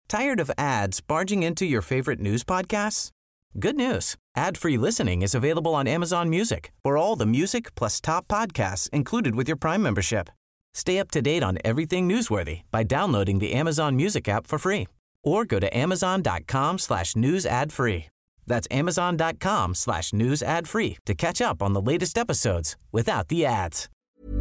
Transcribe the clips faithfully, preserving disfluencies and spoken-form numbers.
Tired of ads barging into your favorite news podcasts? Good news. Ad-free listening is available on Amazon Music for all the music plus top podcasts included with your Prime membership. Stay up to date on everything newsworthy by downloading the Amazon Music app for free or go to amazon.com slash news ad free. That's amazon.com slash news ad free to catch up on the latest episodes without the ads.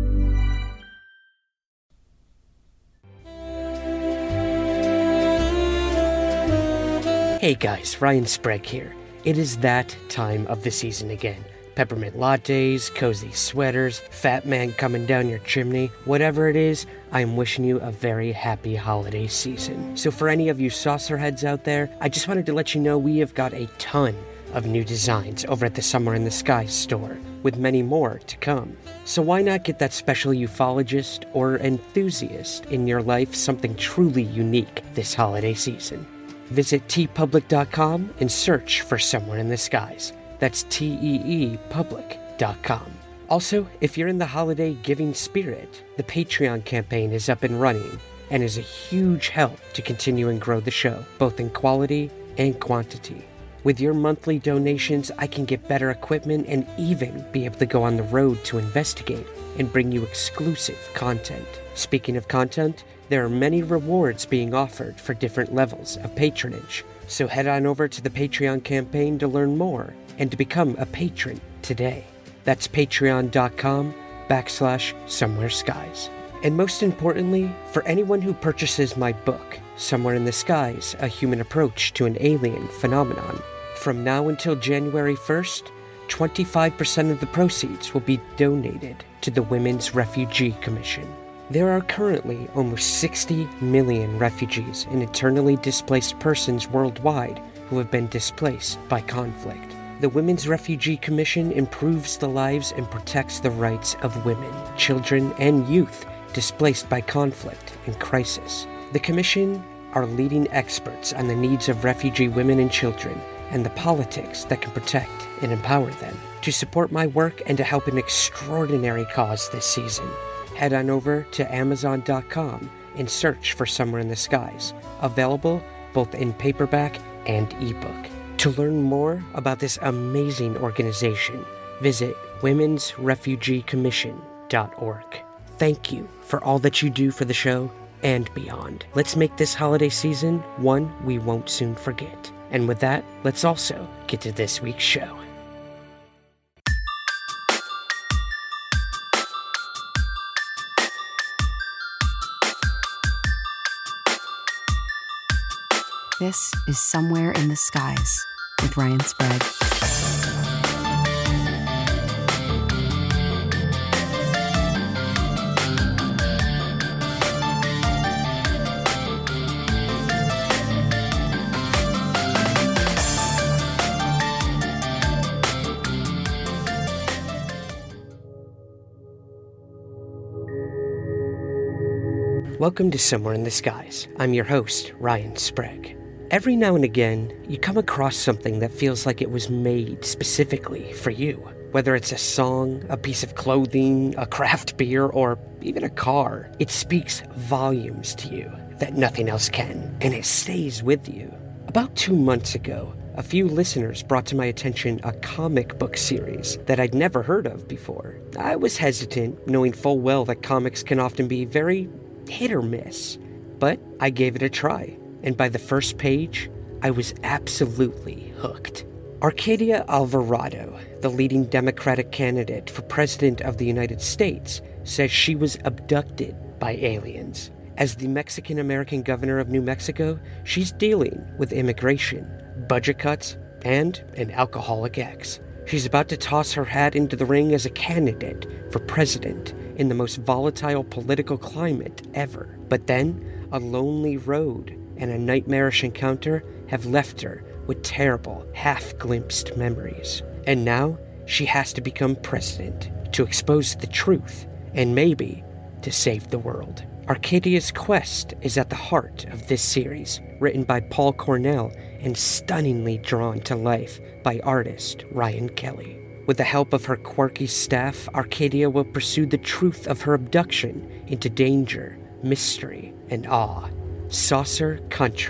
Hey guys, Ryan Sprague here. It is that time of the season again. Peppermint lattes, cozy sweaters, fat man coming down your chimney, whatever it is, I'm wishing you a very happy holiday season. So for any of you saucer heads out there, I just wanted to let you know we have got a ton of new designs over at the Somewhere in the Sky store, with many more to come. So why not get that special ufologist or enthusiast in your life something truly unique this holiday season? Visit tee public dot com and search for Somewhere in the Skies. That's T E E public dot com. Also, if you're in the holiday giving spirit, the Patreon campaign is up and running and is a huge help to continue and grow the show, both in quality and quantity. With your monthly donations, I can get better equipment and even be able to go on the road to investigate and bring you exclusive content. Speaking of content, there are many rewards being offered for different levels of patronage. So head on over to the Patreon campaign to learn more and to become a patron today. That's patreon.com backslash somewhere skies. And most importantly, for anyone who purchases my book, Somewhere in the Skies, A Human Approach to an Alien Phenomenon, from now until January first, twenty-five percent of the proceeds will be donated to the Women's Refugee Commission. There are currently almost sixty million refugees and internally displaced persons worldwide who have been displaced by conflict. The Women's Refugee Commission improves the lives and protects the rights of women, children, and youth displaced by conflict and crisis. The Commission are leading experts on the needs of refugee women and children and the politics that can protect and empower them. To support my work and to help an extraordinary cause this season, head on over to amazon dot com and search for Somewhere in the Skies, available both in paperback and ebook. To learn more about this amazing organization, visit womens refugee commission dot org. Thank you for all that you do for the show and beyond. Let's make this holiday season one we won't soon forget. And with that, let's also get to this week's show. This is Somewhere in the Skies with Ryan Sprague. Welcome to Somewhere in the Skies. I'm your host, Ryan Sprague. Every now and again, you come across something that feels like it was made specifically for you. Whether it's a song, a piece of clothing, a craft beer, or even a car, it speaks volumes to you that nothing else can, and it stays with you. About two months ago, a few listeners brought to my attention a comic book series that I'd never heard of before. I was hesitant, knowing full well that comics can often be very hit or miss, but I gave it a try. And by the first page, I was absolutely hooked. Arcadia Alvarado, the leading Democratic candidate for President of the United States, says she was abducted by aliens. As the Mexican-American governor of New Mexico, she's dealing with immigration, budget cuts, and an alcoholic ex. She's about to toss her hat into the ring as a candidate for president in the most volatile political climate ever. But then, a lonely road and a nightmarish encounter have left her with terrible, half-glimpsed memories. And now, she has to become president to expose the truth and maybe to save the world. Arcadia's quest is at the heart of this series, written by Paul Cornell and stunningly drawn to life by artist Ryan Kelly. With the help of her quirky staff, Arcadia will pursue the truth of her abduction into danger, mystery, and awe. Saucer Country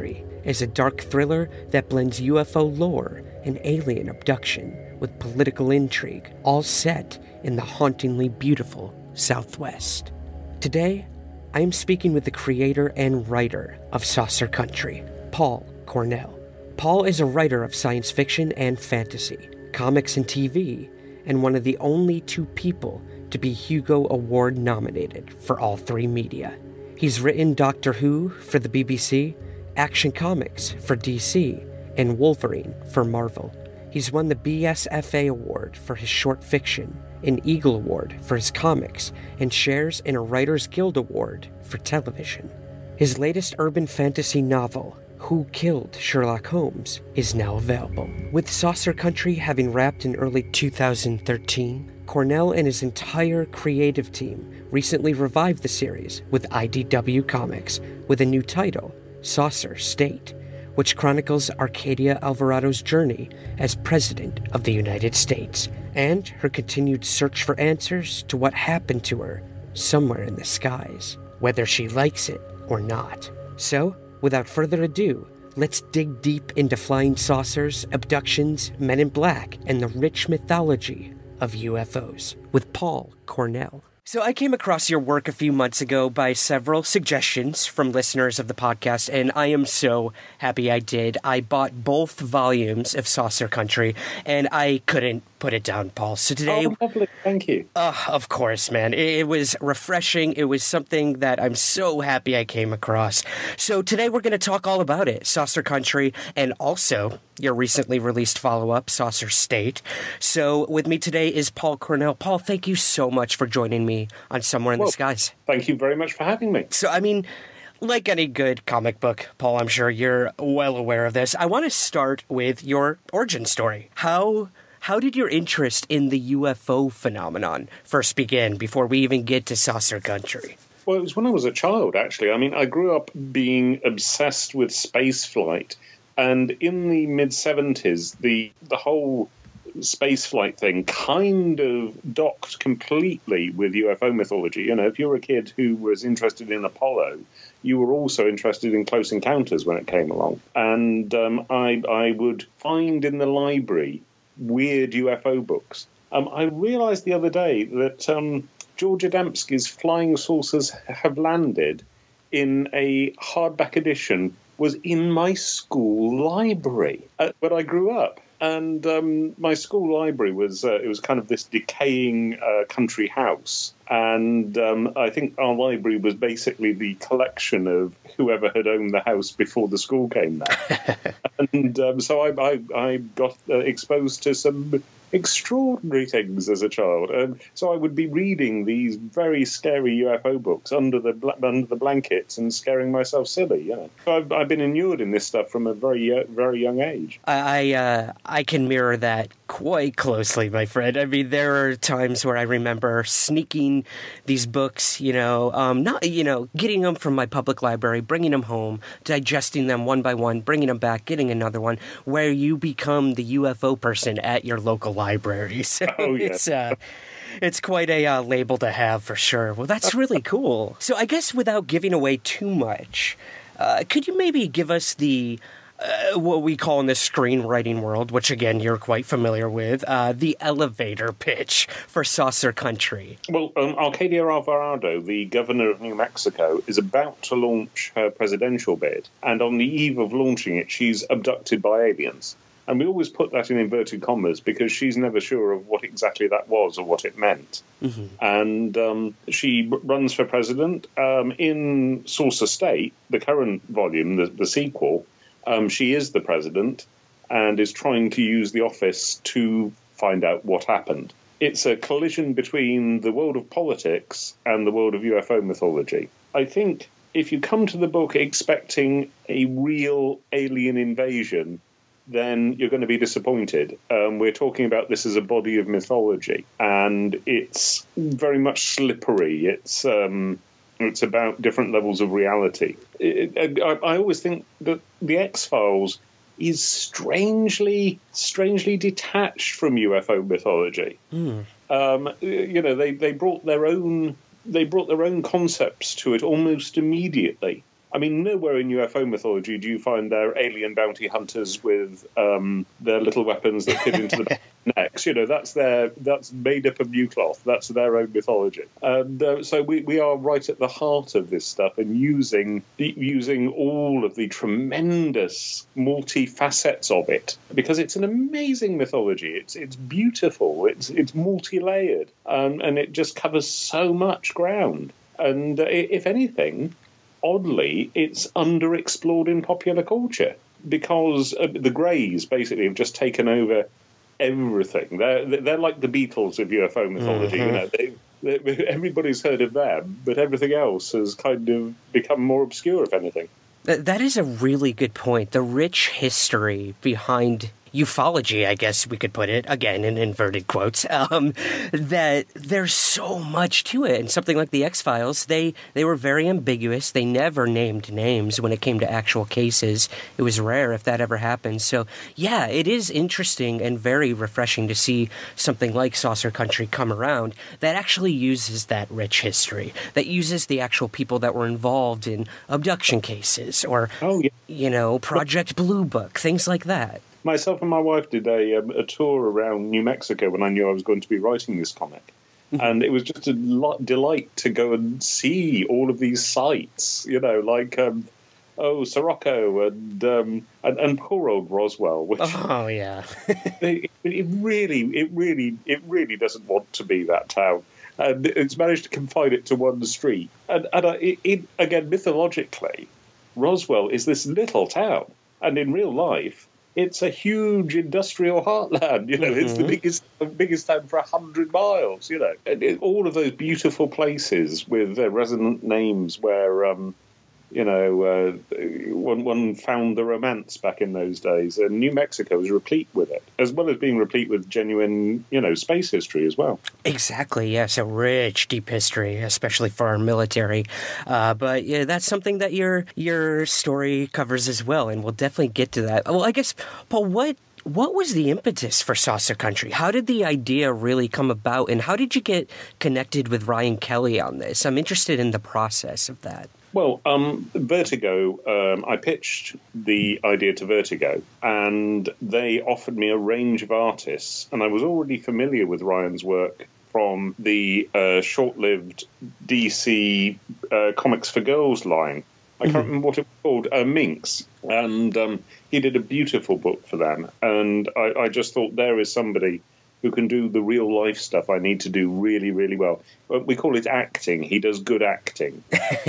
is a dark thriller that blends U F O lore and alien abduction with political intrigue, all set in the hauntingly beautiful Southwest. Today, I am speaking with the creator and writer of Saucer Country, Paul Cornell. Paul is a writer of science fiction and fantasy, comics and T V, and one of the only two people to be Hugo Award nominated for all three media. He's written Doctor Who for the B B C, Action Comics for D C, and Wolverine for Marvel. He's won the B S F A Award for his short fiction, an Eagle Award for his comics, and shares in a Writers Guild Award for television. His latest urban fantasy novel, Who Killed Sherlock Holmes, is now available. With Saucer Country having wrapped in early two thousand thirteen, Cornell and his entire creative team recently revived the series with I D W Comics with a new title, Saucer State, which chronicles Arcadia Alvarado's journey as President of the United States and her continued search for answers to what happened to her somewhere in the skies, whether she likes it or not. So, without further ado, let's dig deep into flying saucers, abductions, men in black, and the rich mythology of U F Os with Paul Cornell. So I came across your work a few months ago by several suggestions from listeners of the podcast, and I am so happy I did. I bought both volumes of Saucer Country, and I couldn't put it down, Paul. So today... Oh, lovely. Thank you. Uh, of course, man. It, it was refreshing. It was something that I'm so happy I came across. So today we're going to talk all about it, Saucer Country, and also your recently released follow-up, Saucer State. So with me today is Paul Cornell. Paul, thank you so much for joining me on Somewhere in well, the Skies. Thank you very much for having me. So, I mean, like any good comic book, Paul, I'm sure you're well aware of this. I want to start with your origin story. How... How did your interest in the U F O phenomenon first begin before we even get to Saucer Country? Well, it was when I was a child, actually. I mean, I grew up being obsessed with space flight. And in the mid-seventies, the, the whole space flight thing kind of docked completely with U F O mythology. You know, if you were a kid who was interested in Apollo, you were also interested in Close Encounters when it came along. And um, I, I would find in the library weird U F O books. Um, I realised the other day that um, George Adamski's Flying Saucers Have Landed in a hardback edition was in my school library. Uh, but I grew up, and um, my school library was uh, it was kind of this decaying uh, country house. And um, I think our library was basically the collection of whoever had owned the house before the school came there. and um, so I, I, I got uh, exposed to some extraordinary things as a child. Um, so I would be reading these very scary U F O books under the bl- under the blankets and scaring myself silly. You know, so I've, I've been inured in this stuff from a very uh, very young age. I uh, I can mirror that quite closely, my friend. I mean, there are times where I remember sneaking these books, you know, um, not you know, getting them from my public library, bringing them home, digesting them one by one, bringing them back, getting another one, where you become the U F O person at your local library. So oh, yeah. it's uh, it's quite a uh, label to have for sure. Well, that's really cool. So I guess without giving away too much, uh, could you maybe give us the Uh, what we call in the screenwriting world, which again you're quite familiar with, uh, the elevator pitch for Saucer Country? Well, um, Arcadia Alvarado, the governor of New Mexico, is about to launch her presidential bid, and on the eve of launching it, she's abducted by aliens. And we always put that in inverted commas because she's never sure of what exactly that was or what it meant. Mm-hmm. And um, she runs for president. Um, in Saucer State, the current volume, the, the sequel, Um, she is the president and is trying to use the office to find out what happened. It's a collision between the world of politics and the world of U F O mythology. I think if you come to the book expecting a real alien invasion, then you're going to be disappointed. Um, we're talking about this as a body of mythology, and it's very much slippery. It's... Um, It's about different levels of reality. It, it, I, I always think that the X-Files is strangely, strangely detached from U F O mythology. Mm. Um, you know, they, they brought their own they brought their own concepts to it almost immediately. I mean, nowhere in U F O mythology do you find their alien bounty hunters with um, their little weapons that fit into the necks. You know, that's their that's made up of new cloth. That's their own mythology. And uh, so we, we are right at the heart of this stuff and using using all of the tremendous multi-facets of it, because it's an amazing mythology. It's it's beautiful. It's it's multi-layered, um, and it just covers so much ground. And uh, if anything, oddly, it's underexplored in popular culture because uh, the Greys basically have just taken over everything. They're they're like the Beatles of U F O mythology. Mm-hmm. You know, they, they, everybody's heard of them, but everything else has kind of become more obscure, if anything. That is a really good point. The rich history behind ufology, I guess we could put it, again in inverted quotes, um, that there's so much to it. And something like the X-Files, they, they were very ambiguous. They never named names when it came to actual cases. It was rare if that ever happened. So, yeah, it is interesting and very refreshing to see something like Saucer Country come around that actually uses that rich history, that uses the actual people that were involved in abduction cases or, oh, yeah. you know, Project Blue Book, things like that. Myself and my wife did a, um, a tour around New Mexico when I knew I was going to be writing this comic. Mm-hmm. And it was just a lot, delight to go and see all of these sites, you know, like, um, oh, Sirocco and, um, and and poor old Roswell. Which, oh, yeah. it, it really, it really, it really doesn't want to be that town. And it's managed to confine it to one street. And, and uh, it, it, again, mythologically, Roswell is this little town. And in real life, it's a huge industrial heartland, you know. Mm-hmm. It's the biggest biggest town for a hundred miles, you know. And it, all of those beautiful places with their resonant names where, um, you know, uh, one, one found the romance back in those days. And New Mexico was replete with it, as well as being replete with genuine, you know, space history as well. Exactly, yes, a rich, deep history, especially for our military. Uh, but yeah, that's something that your your story covers as well, and we'll definitely get to that. Well, I guess, Paul, what what was the impetus for Saucer Country? How did the idea really come about, and how did you get connected with Ryan Kelly on this? I'm interested in the process of that. Well, um, Vertigo, um, I pitched the idea to Vertigo, and they offered me a range of artists, and I was already familiar with Ryan's work from the uh, short-lived D C uh, Comics for Girls line. I can't mm-hmm. remember what it was called, uh, Minx, and um, he did a beautiful book for them, and I, I just thought there is somebody who can do the real-life stuff I need to do really, really well. We call it acting. He does good acting.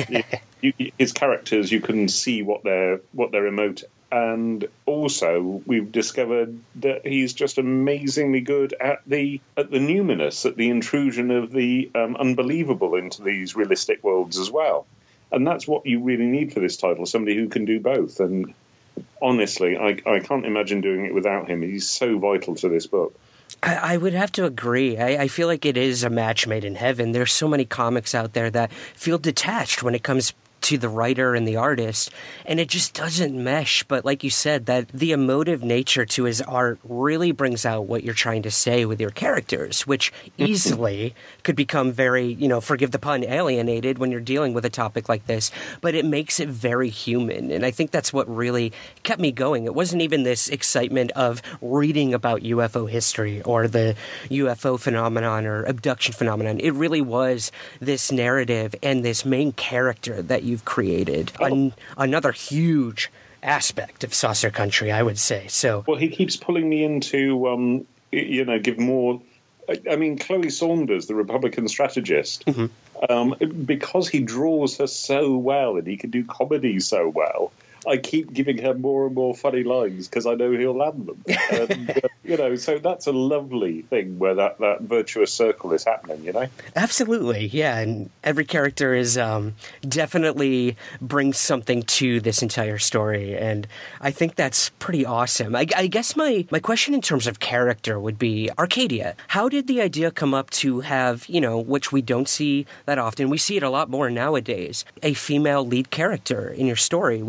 you, you, his characters, you can see what they're what they're emoting. And also, we've discovered that he's just amazingly good at the at the numinous, at the intrusion of the um, unbelievable into these realistic worlds as well. And that's what you really need for this title, somebody who can do both. And honestly, I, I can't imagine doing it without him. He's so vital to this book. I, I would have to agree. I, I feel like it is a match made in heaven. There's so many comics out there that feel detached when it comes to the writer and the artist, and it just doesn't mesh. But like you said, that the emotive nature to his art really brings out what you're trying to say with your characters, which easily could become very, you know, forgive the pun, alienated when you're dealing with a topic like this, but it makes it very human. And I think that's what really kept me going. It wasn't even this excitement of reading about U F O history or the U F O phenomenon or abduction phenomenon. It really was this narrative and this main character that you've created. Oh. An- another huge aspect of Saucer Country, I would say. So, well, he keeps pulling me into, um, you know, give more. I mean, Chloe Saunders, the Republican strategist, mm-hmm. um, because he draws her so well and he can do comedy so well, I keep giving her more and more funny lines because I know he'll land them. And, uh, you know, so that's a lovely thing where that, that virtuous circle is happening, you know? Absolutely, yeah. And every character is um, definitely brings something to this entire story. And I think that's pretty awesome. I, I guess my, my question in terms of character would be Arcadia. How did the idea come up to have, you know, which we don't see that often, we see it a lot more nowadays, a female lead character in your story, which is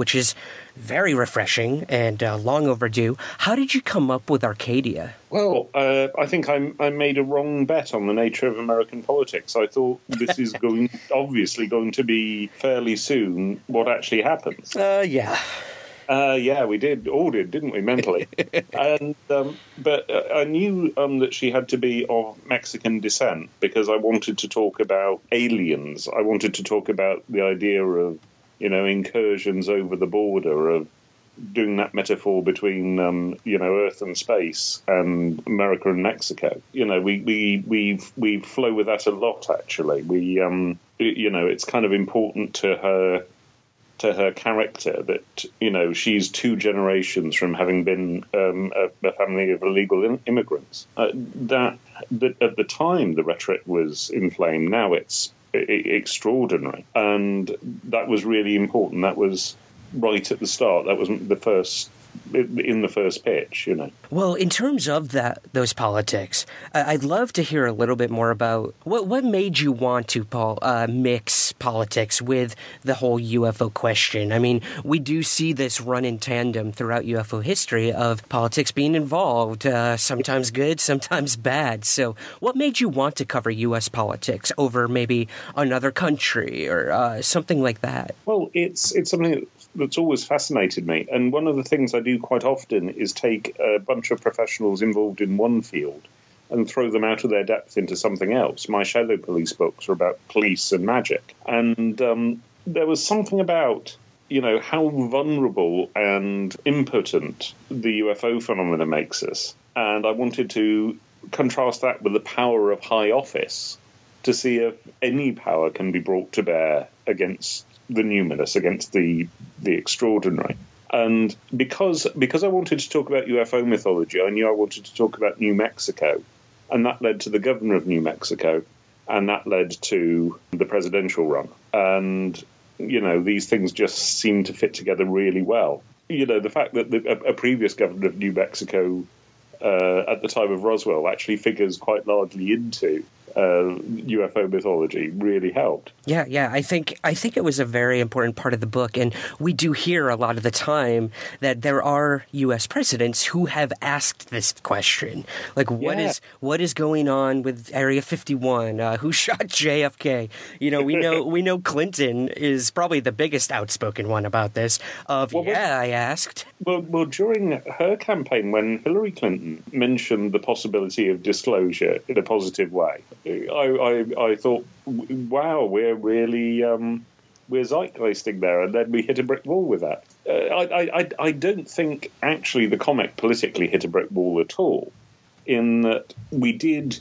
very refreshing and uh, long overdue. How did you come up with Arcadia? Well, uh, I think I, I made a wrong bet on the nature of American politics. I thought this is going, obviously going to be fairly soon what actually happens. Uh, yeah. Uh, yeah, we did, all did, didn't we, mentally? and um, But uh, I knew um, that she had to be of Mexican descent because I wanted to talk about aliens. I wanted to talk about the idea of, you know, incursions over the border, of doing that metaphor between, um, you know, Earth and space and America and Mexico. You know, we we we we flow with that a lot, actually. We, um, you know, it's kind of important to her... to her character that, you know, she's two generations from having been um, a, a family of illegal in- immigrants. Uh, that, that at the time the rhetoric was inflamed, now it's I- extraordinary. And that was really important. That was right at the start. That was the first... in the first pitch, you know. Well, in terms of that, those politics, uh, I'd love to hear a little bit more about what what made you want to, Paul, uh, mix politics with the whole U F O question. I mean, we do see this run in tandem throughout U F O history of politics being involved, uh, sometimes good, sometimes bad. So what made you want to cover U S politics over maybe another country or uh, something like that? Well, it's it's something that that's always fascinated me. And one of the things I do quite often is take a bunch of professionals involved in one field and throw them out of their depth into something else. My Shadow Police books are about police and magic. And um, there was something about, you know, how vulnerable and impotent the U F O phenomena makes us. And I wanted to contrast that with the power of high office to see if any power can be brought to bear against the numinous, against the the extraordinary. And because because I wanted to talk about U F O mythology, I knew I wanted to talk about New Mexico. And that led to the governor of New Mexico. And that led to the presidential run. And, you know, these things just seem to fit together really well. You know, the fact that the, a, a previous governor of New Mexico uh, at the time of Roswell actually figures quite largely into Uh, U F O mythology really helped. Yeah, yeah. I think I think it was a very important part of the book, and we do hear a lot of the time that there are U S presidents who have asked this question, like what Yeah. is what is going on with Area fifty-one? Uh, who shot J F K? You know, we know we know Clinton is probably the biggest outspoken one about this. Of Well, yeah, I asked. Well, well, during her campaign, when Hillary Clinton mentioned the possibility of disclosure in a positive way, I, I, I thought, wow, we're really um, we're zeitgeisting there, and then we hit a brick wall with that. Uh, I, I, I don't think actually the comic politically hit a brick wall at all, in that we did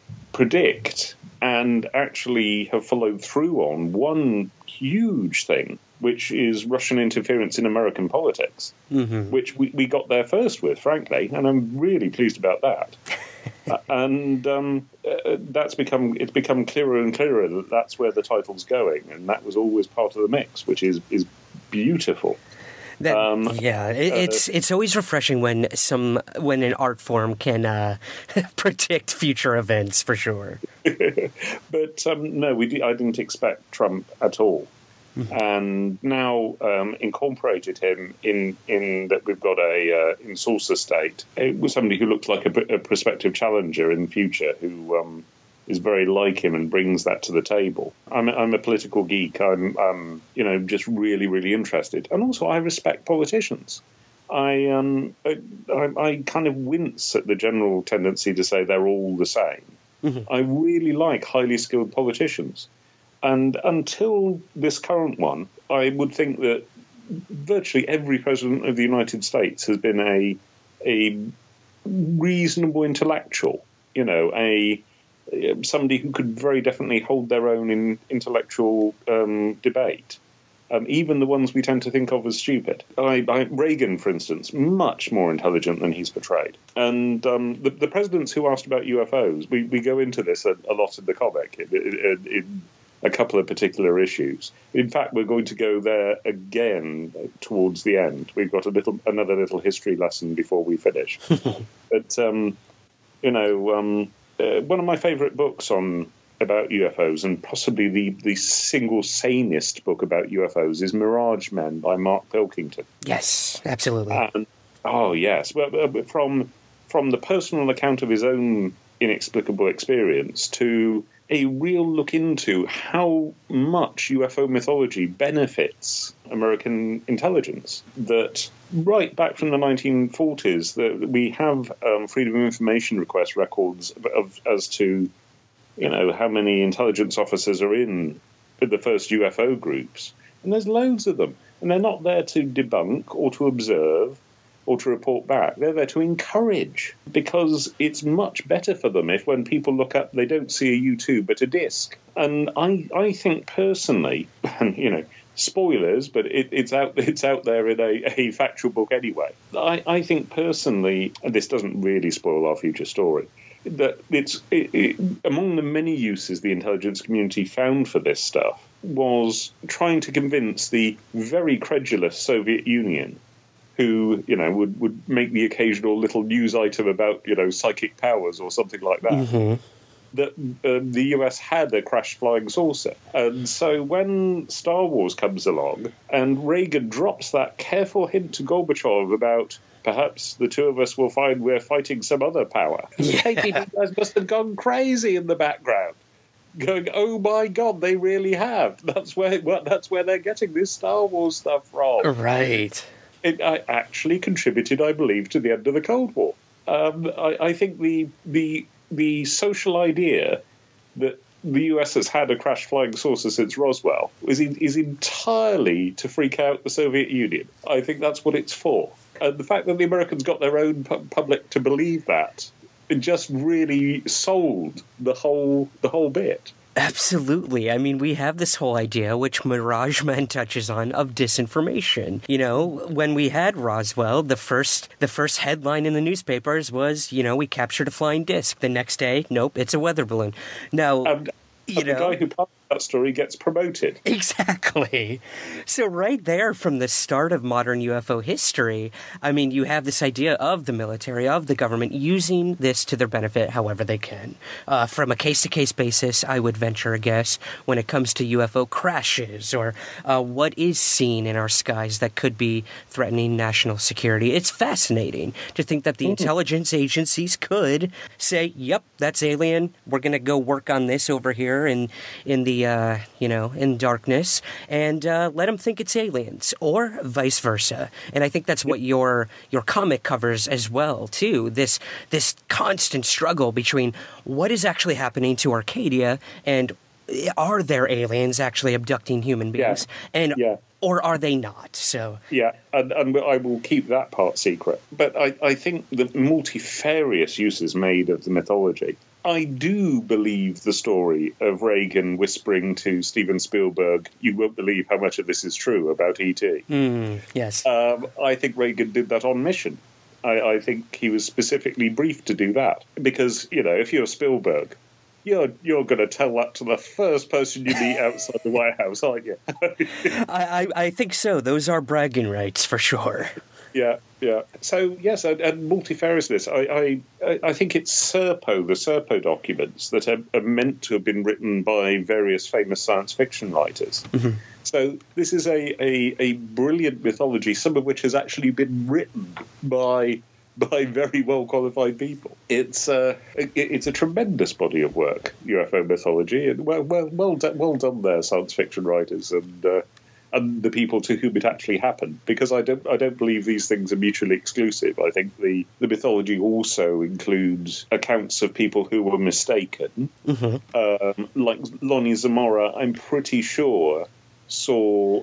predict and actually have followed through on one huge thing, which is Russian interference in American politics, mm-hmm. which we, we got there first with, frankly, and I'm really pleased about that. uh, and um, uh, that's become it's become clearer and clearer that that's where the title's going, and that was always part of the mix, which is is beautiful. That, um, yeah, it, uh, it's it's always refreshing when some when an art form can uh, predict future events, for sure. But um, no, we I didn't expect Trump at all. Mm-hmm. And now um, incorporated him in, in that we've got a uh, in Saucer State. It was somebody who looked like a, a prospective challenger in the future, who um, is very like him and brings that to the table. I'm, I'm a political geek. I'm, um, you know, just really, really interested, and also I respect politicians. I, um, I, I kind of wince at the general tendency to say they're all the same. Mm-hmm. I really like highly skilled politicians. And until this current one, I would think that virtually every president of the United States has been a a reasonable intellectual, you know, a somebody who could very definitely hold their own in intellectual um, debate. Um, even the ones we tend to think of as stupid. I, I, Reagan, for instance, much more intelligent than he's portrayed. And um, the, the presidents who asked about U F Os, we, we go into this a, a lot in the comic. It, it, it, it, a couple of particular issues. In fact, we're going to go there again towards the end. We've got a little, another little history lesson before we finish. But um, you know, um, uh, one of my favourite books on about U F Os, and possibly the, the single sanest book about U F Os, is Mirage Men by Mark Pilkington. Yes, absolutely. And, oh, yes. Well, from from the personal account of his own inexplicable experience to a real look into how much U F O mythology benefits American intelligence. That right back from the nineteen forties, that we have um, Freedom of Information request records of, of as to, you know, how many intelligence officers are in the first U F O groups, and there's loads of them, and they're not there to debunk or to observe or to report back. They're there to encourage, because it's much better for them if when people look up, they don't see a U two but a disc. And I, I think personally, and you know, spoilers, but it, it's out it's out there in a, a factual book anyway. I, I think personally, and this doesn't really spoil our future story, that it's it, it, among the many uses the intelligence community found for this stuff was trying to convince the very credulous Soviet Union, who, you know, would, would make the occasional little news item about, you know, psychic powers or something like that, mm-hmm. that uh, the U S had a crashed flying saucer. And so when Star Wars comes along and Reagan drops that careful hint to Gorbachev about perhaps the two of us will find we're fighting some other power, yeah. You guys must have gone crazy in the background, going, oh my God, they really have. That's where well, that's where they're getting this Star Wars stuff from. Right. It actually contributed, I believe, to the end of the Cold War. Um, I, I think the the the social idea that the U S has had a crashed flying saucer since Roswell is in, is entirely to freak out the Soviet Union. I think that's what it's for. And the fact that the Americans got their own pu- public to believe that, it just really sold the whole the whole bit. Absolutely. I mean, we have this whole idea, which Mirage Men touches on, of disinformation. You know, when we had Roswell, the first the first headline in the newspapers was, you know, we captured a flying disc. The next day, nope, it's a weather balloon. Now, and, you and know, the guy who published that story gets promoted. Exactly. So right there from the start of modern U F O history, I mean, you have this idea of the military, of the government, using this to their benefit however they can. Uh, from a case-to-case basis, I would venture a guess when it comes to U F O crashes or uh, what is seen in our skies that could be threatening national security. It's fascinating to think that the mm-hmm. intelligence agencies could say, yep, that's alien. We're going to go work on this over here in, in the Uh, you know, in darkness, and uh, let them think it's aliens, or vice versa. And I think that's what your your comic covers as well, too. This this constant struggle between what is actually happening to Arcadia and are there aliens actually abducting human beings, yeah. and yeah. or are they not? So yeah, and, and I will keep that part secret. But I, I think the multifarious uses made of the mythology. I do believe the story of Reagan whispering to Steven Spielberg, you won't believe how much of this is true about E T. Mm, yes. Um, I think Reagan did that on mission. I, I think he was specifically briefed to do that. Because, you know, if you're Spielberg, you're you're going to tell that to the first person you meet outside the White House, aren't you? I, I, I think so. Those are bragging rights, for sure. Yeah, yeah. So, yes, and, and multifariousness. I, I I think it's Serpo, the Serpo documents that are, are meant to have been written by various famous science fiction writers. Mm-hmm. So this is a, a, a brilliant mythology, some of which has actually been written by by very well-qualified people. It's uh, it, it's a tremendous body of work, U F O mythology. And well, well, well, done, well done there, science fiction writers, and uh, and the people to whom it actually happened. Because I don't, I don't believe these things are mutually exclusive. I think the, the mythology also includes accounts of people who were mistaken. Mm-hmm. Um, like Lonnie Zamora, I'm pretty sure saw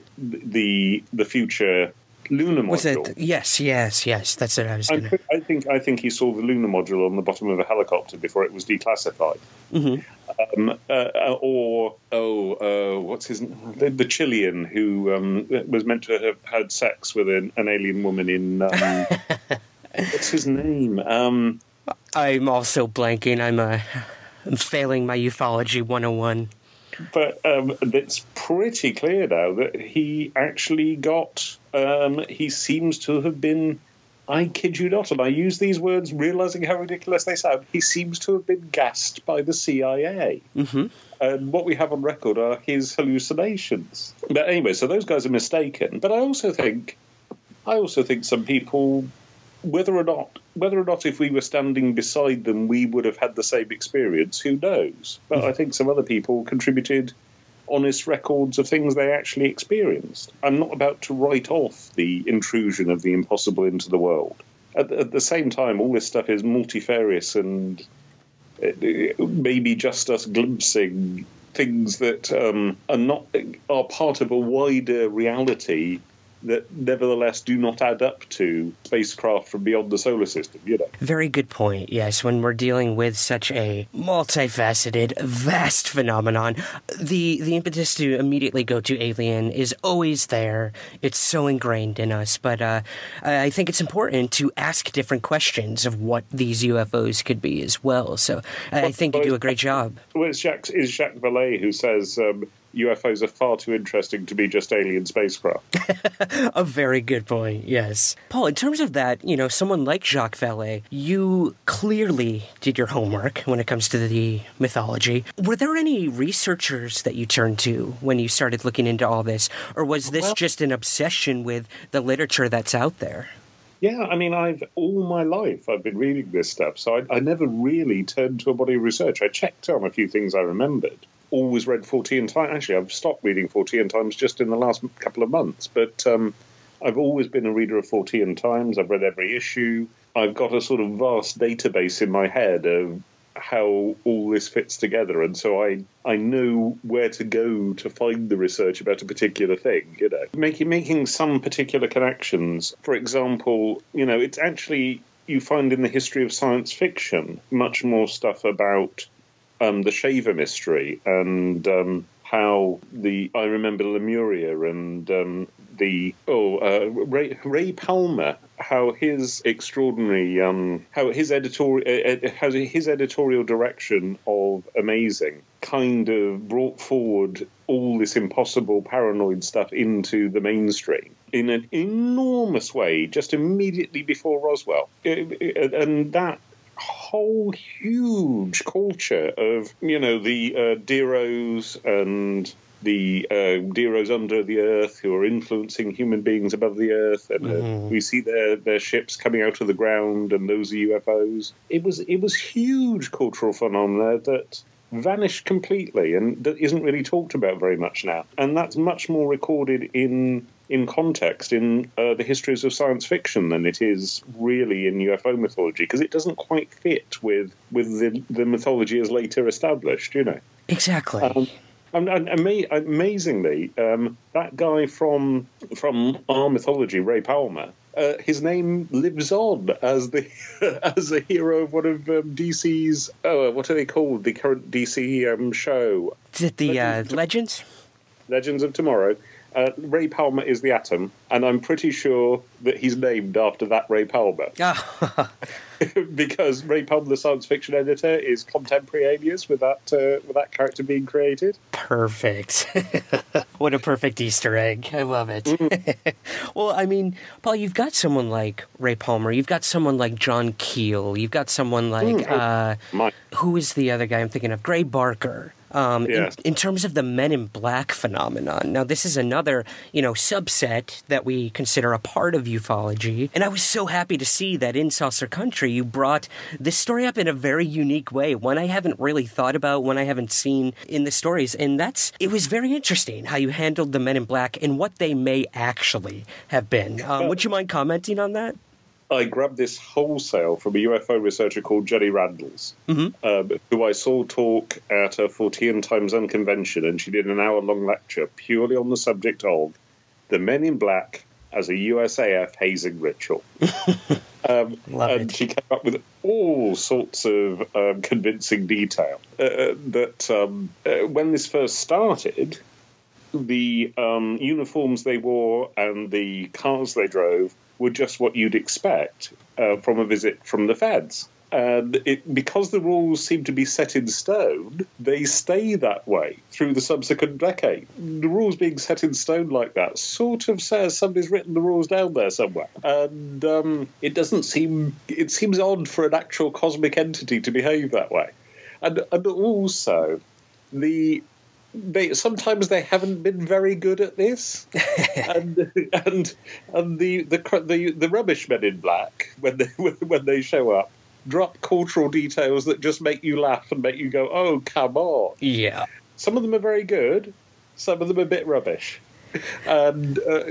the the future lunar module. Was it? Yes, yes, yes. That's what I was going to... I think I think he saw the lunar module on the bottom of a helicopter before it was declassified. Mm-hmm. Um, uh, or, oh, uh, what's his name? The, the Chilean who um, was meant to have had sex with an, an alien woman in... Um, what's his name? Um, I'm also blanking. I'm, uh, I'm failing my ufology one oh one. But um, it's pretty clear now that he actually got... Um, he seems to have been I kid you not, and I use these words realizing how ridiculous they sound, he seems to have been gassed by the C I A. Mm-hmm. And what we have on record are his hallucinations. But anyway, so those guys are mistaken. But I also think, I also think some people, whether or not, whether or not if we were standing beside them, we would have had the same experience, who knows? But mm-hmm. I think some other people contributed honest records of things they actually experienced. I'm not about to write off the intrusion of the impossible into the world. At the, at the same time, all this stuff is multifarious and maybe just us glimpsing things that um, are not are part of a wider reality that nevertheless do not add up to spacecraft from beyond the solar system, you know. Very good point, yes. When we're dealing with such a multifaceted, vast phenomenon, the, the impetus to immediately go to alien is always there. It's so ingrained in us. But uh, I think it's important to ask different questions of what these U F Os could be as well. So I well, think well, you do a great job. Well, it's Jacques, it's Jacques Vallée who says um, U F Os are far too interesting to be just alien spacecraft. A very good point, yes. Paul, in terms of that, you know, someone like Jacques Vallée, you clearly did your homework when it comes to the mythology. Were there any researchers that you turned to when you started looking into all this? Or was this well, just an obsession with the literature that's out there? Yeah, I mean, I've all my life I've been reading this stuff, so I, I never really turned to a body of research. I checked on a few things I remembered. Always read Fortean Times. Actually, I've stopped reading Fortean Times just in the last couple of months. But um, I've always been a reader of Fortean Times. I've read every issue. I've got a sort of vast database in my head of how all this fits together. And so I, I know where to go to find the research about a particular thing, you know. Making, making some particular connections. For example, you know, it's actually, you find in the history of science fiction much more stuff about Um, the Shaver mystery and um, how the I remember Lemuria and um, the oh uh, Ray, Ray Palmer, how his extraordinary um, how his editorial uh, how his editorial direction of Amazing kind of brought forward all this impossible paranoid stuff into the mainstream in an enormous way just immediately before Roswell, and that whole huge culture of, you know, the uh, Deros and the uh, Deros under the earth who are influencing human beings above the earth, and uh, mm. we see their their ships coming out of the ground, and those are U F Os. It was it was huge cultural phenomena that vanished completely and that isn't really talked about very much now. And that's much more recorded in in context in uh, the histories of science fiction than it is really in U F O mythology, because it doesn't quite fit with with the, the mythology as later established, you know. Exactly. Um, and, and ama- amazingly, um, that guy from from our mythology, Ray Palmer, Uh, his name lives on as the as a hero of one of um, D C's. Oh, what are they called? The current D C um, show. Is it the Legends? Uh, Legends? Legends of Tomorrow. Uh, Ray Palmer is the Atom, and I'm pretty sure that he's named after that Ray Palmer. Oh. Because Ray Palmer, the science fiction editor, is contemporaneous with that uh, with that character being created. Perfect. What a perfect Easter egg. I love it. Mm. Well, I mean, Paul, you've got someone like Ray Palmer. You've got someone like John Keel. You've got someone like, mm. uh, My. who is the other guy I'm thinking of? Gray Barker. Um, yes. in, in terms of the Men in Black phenomenon. Now, this is another, you know, subset that we consider a part of ufology. And I was so happy to see that in Saucer Country, you brought this story up in a very unique way, one I haven't really thought about, one I haven't seen in the stories. And that's, it was very interesting how you handled the Men in Black and what they may actually have been. Um, would you mind commenting on that? I grabbed this wholesale from a U F O researcher called Jenny Randles, mm-hmm. um, who I saw talk at a Fortean Times Unconvention, and she did an hour-long lecture purely on the subject of the Men in Black as a U S A F hazing ritual. um, and it. She came up with all sorts of um, convincing detail. Uh, that um, uh, when this first started, the um, uniforms they wore and the cars they drove were just what you'd expect uh, from a visit from the feds. And it, because the rules seem to be set in stone, they stay that way through the subsequent decade. The rules being set in stone like that sort of says somebody's written the rules down there somewhere. And um, it doesn't seem... It seems odd for an actual cosmic entity to behave that way. And, and also, the... They sometimes they haven't been very good at this, and and and the the the the rubbish men in black when they when they show up drop cultural details that just make you laugh and make you go, oh, come on. Yeah, some of them are very good, some of them are a bit rubbish, and. Uh,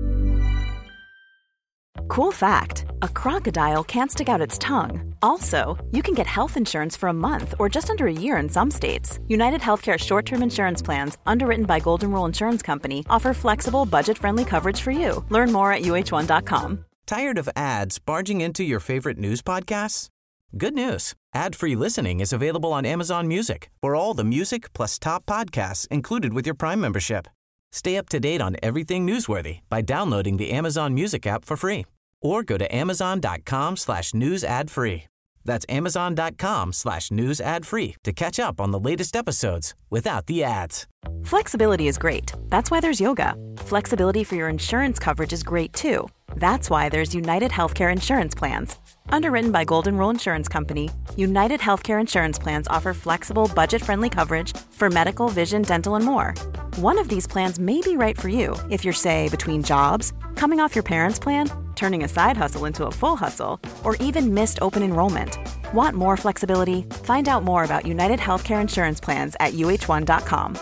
Cool fact, a crocodile can't stick out its tongue. Also, you can get health insurance for a month or just under a year in some states. United Healthcare short-term insurance plans, underwritten by Golden Rule Insurance Company, offer flexible, budget-friendly coverage for you. Learn more at U H one dot com. Tired of ads barging into your favorite news podcasts? Good news. Ad-free listening is available on Amazon Music for all the music plus top podcasts included with your Prime membership. Stay up to date on everything newsworthy by downloading the Amazon Music app for free. Or go to amazon.com slash news ad free. That's amazon.com slash news ad free to catch up on the latest episodes without the ads. Flexibility is great. That's why there's yoga. Flexibility for your insurance coverage is great too. That's why there's United Healthcare Insurance Plans. Underwritten by Golden Rule Insurance Company, United Healthcare Insurance Plans offer flexible, budget-friendly coverage for medical, vision, dental, and more. One of these plans may be right for you if you're, say, between jobs, coming off your parents' plan, turning a side hustle into a full hustle, or even missed open enrollment. Want more flexibility? Find out more about United Healthcare Insurance Plans at U H one dot com.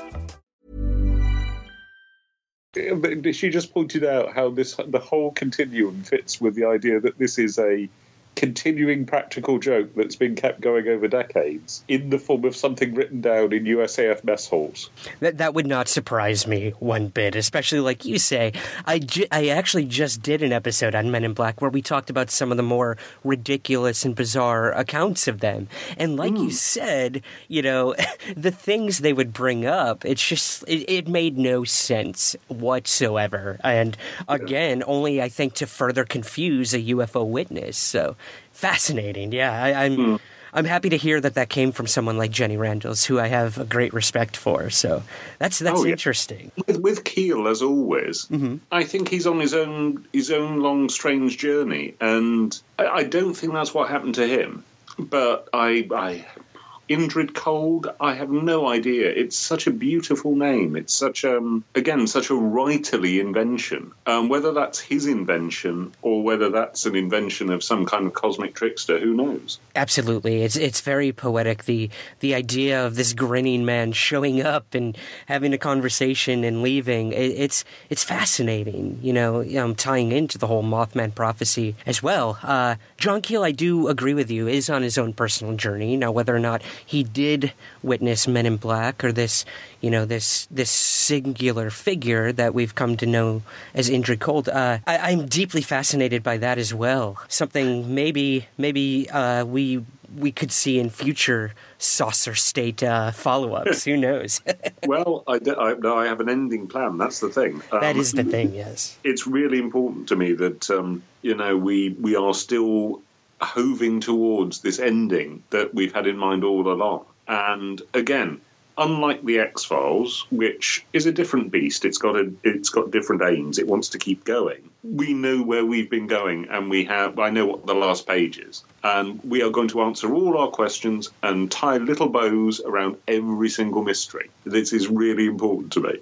She just pointed out how this the whole continuum fits with the idea that this is a continuing practical joke that's been kept going over decades in the form of something written down in U S A F mess halls. That that would not surprise me one bit, especially like you say. I, ju- I actually just did an episode on Men in Black where we talked about some of the more ridiculous and bizarre accounts of them. And like mm. you said, you know, the things they would bring up, it's just, it, it made no sense whatsoever. And again, yeah. only I think to further confuse a U F O witness. So fascinating. Yeah, I, I'm mm. I'm happy to hear that that came from someone like Jenny Randles, who I have a great respect for. So that's that's oh, yeah. interesting. With, with Keel, as always, mm-hmm. I think he's on his own his own long, strange journey, and I, I don't think that's what happened to him. But I, I Indrid Cold, I have no idea. It's such a beautiful name. It's such, um, again, such a writerly invention. Um, whether that's his invention or whether that's an invention of some kind of cosmic trickster, who knows? Absolutely. It's it's very poetic. The the idea of this grinning man showing up and having a conversation and leaving, it, it's it's fascinating, you know, um, tying into the whole Mothman prophecy as well. Uh, John Keel, I do agree with you, is on his own personal journey. Now, whether or not he did witness Men in Black or this, you know, this this singular figure that we've come to know as Indrid Cold, uh, I, I'm deeply fascinated by that as well. Something maybe maybe uh, we we could see in future Saucer State uh, follow-ups. Who knows? Well, I, I, no, I have an ending plan. That's the thing. Um, that is the thing, yes. It's really important to me that, um, you know, we we are still hoving towards this ending that we've had in mind all along. And again, unlike the X-Files, which is a different beast, it's got a, it's got different aims, it wants to keep going. We know where we've been going, and we have. I know what the last page is, and we are going to answer all our questions and tie little bows around every single mystery. This is really important to me.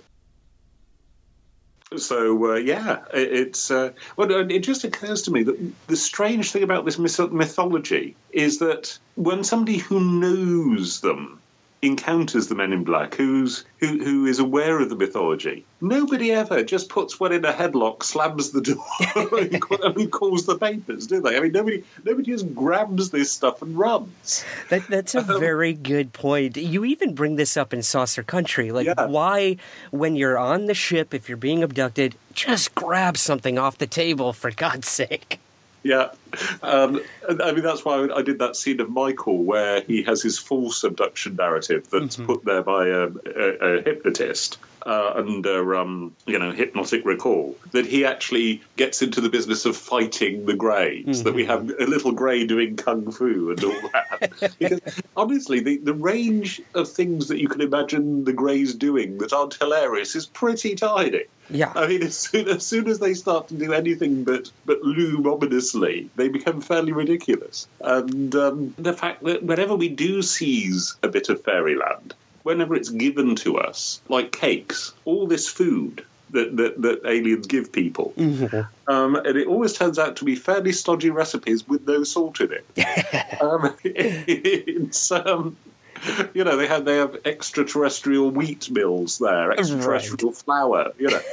So, uh, yeah, it, it's... Uh, well, it just occurs to me that the strange thing about this myth- mythology is that when somebody who knows them encounters the Men in Black, who's who who is aware of the mythology, nobody ever just puts one in a headlock, slams the door, and calls the papers, do they? I mean, nobody nobody just grabs this stuff and runs. That, that's a um, very good point. You even bring this up in Saucer Country. Like, yeah. why, when you're on the ship, if you're being abducted, just grab something off the table, for God's sake. Yeah, Um, I mean, that's why I did that scene of Michael where he has his false abduction narrative that's mm-hmm. put there by a, a, a hypnotist uh, under, um, you know, hypnotic recall, that he actually gets into the business of fighting the Greys, mm-hmm. that we have a little Grey doing kung fu and all that. Because, honestly, the, the range of things that you can imagine the Greys doing that aren't hilarious is pretty tiny. Yeah. I mean, as soon, as soon as they start to do anything but, but loom ominously, they become fairly ridiculous. And um, the fact that whenever we do seize a bit of fairyland, whenever it's given to us, like cakes, all this food that, that, that aliens give people, mm-hmm. um, and it always turns out to be fairly stodgy recipes with no salt in it. um, it's... Um, You know, they have they have extraterrestrial wheat mills there, extraterrestrial right. flour. You know,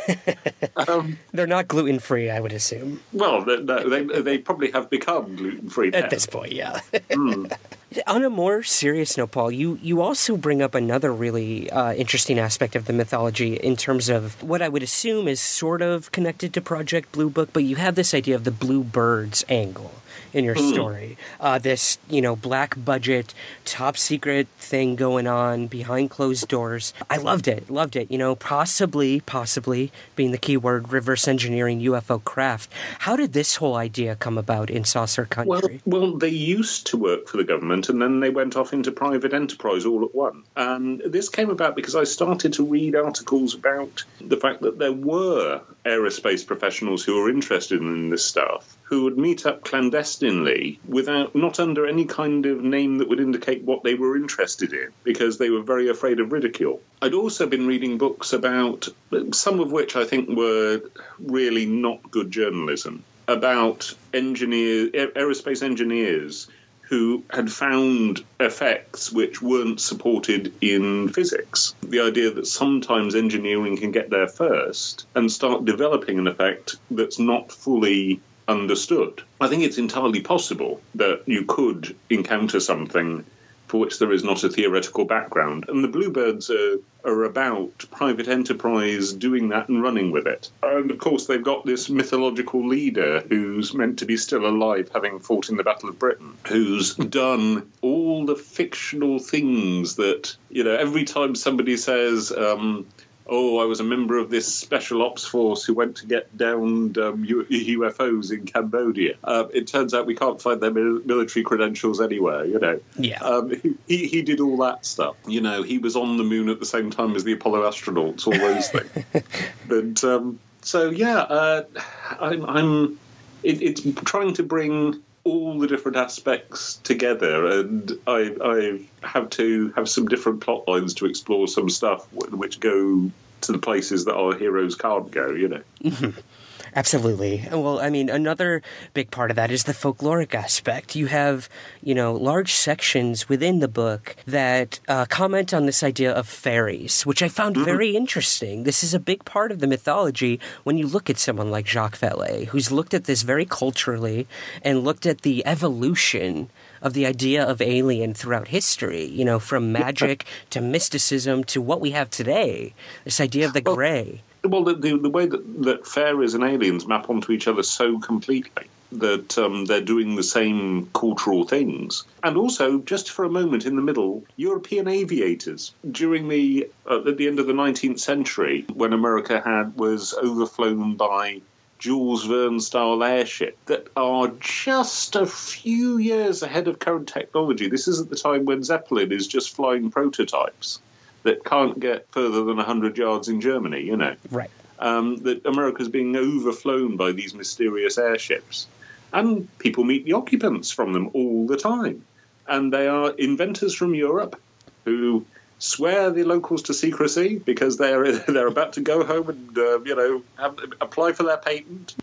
um, they're not gluten free, I would assume. Well, no, they they probably have become gluten free at this point. Yeah. mm. On a more serious note, Paul, you, you also bring up another really uh, interesting aspect of the mythology in terms of what I would assume is sort of connected to Project Blue Book, but you have this idea of the Blue Birds angle in your mm. story. Uh, this, you know, black budget, top secret thing going on behind closed doors. I loved it, loved it. You know, possibly, possibly being the key word, reverse engineering U F O craft. How did this whole idea come about in Saucer Country? Well, well, they used to work for the government and then they went off into private enterprise all at once. And this came about because I started to read articles about the fact that there were aerospace professionals who were interested in this stuff, who would meet up clandestinely without, not under any kind of name that would indicate what they were interested in, because they were very afraid of ridicule. I'd also been reading books about, some of which I think were really not good journalism, about engineers, aerospace engineers who had found effects which weren't supported in physics. The idea that sometimes engineering can get there first and start developing an effect that's not fully understood. I think it's entirely possible that you could encounter something for which there is not a theoretical background. And the Bluebirds are, are about private enterprise doing that and running with it. And, of course, they've got this mythological leader who's meant to be still alive, having fought in the Battle of Britain, who's done all the fictional things that, you know, every time somebody says... Um, oh, I was a member of this special ops force who went to get downed um, U- U F Os in Cambodia. Uh, it turns out we can't find their mil- military credentials anywhere, you know. Yeah. Um, he, he did all that stuff. You know, he was on the moon at the same time as the Apollo astronauts, all those things. But, um, so, yeah, uh, I'm... I'm it, it's trying to bring all the different aspects together, and I, I have to have some different plot lines to explore some stuff which go to the places that our heroes can't go, you know. Mm-hmm. Absolutely. Well, I mean, another big part of that is the folkloric aspect. You have, you know, large sections within the book that uh, comment on this idea of fairies, which I found mm-hmm. very interesting. This is a big part of the mythology when you look at someone like Jacques Vallée, who's looked at this very culturally and looked at the evolution of the idea of alien throughout history, you know, from magic to mysticism to what we have today, this idea of the well, grey. Well, the, the, the way that, that fairies and aliens map onto each other so completely that um, they're doing the same cultural things. And also, just for a moment in the middle, European aviators. During the, uh, at the end of the nineteenth century, when America had was overflown by Jules Verne-style airship that are just a few years ahead of current technology. This is at the time when Zeppelin is just flying prototypes that can't get further than one hundred yards in Germany, you know. Right. Um, that America's being overflown by these mysterious airships. And people meet the occupants from them all the time. And they are inventors from Europe who swear the locals to secrecy because they're they're about to go home and, uh, you know, have, apply for their patent.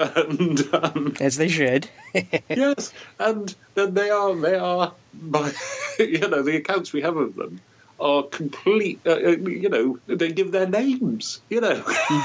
And, um, As they should. Yes, and then they are, they are, by, you know, the accounts we have of them are complete, uh, you know, they give their names, you know.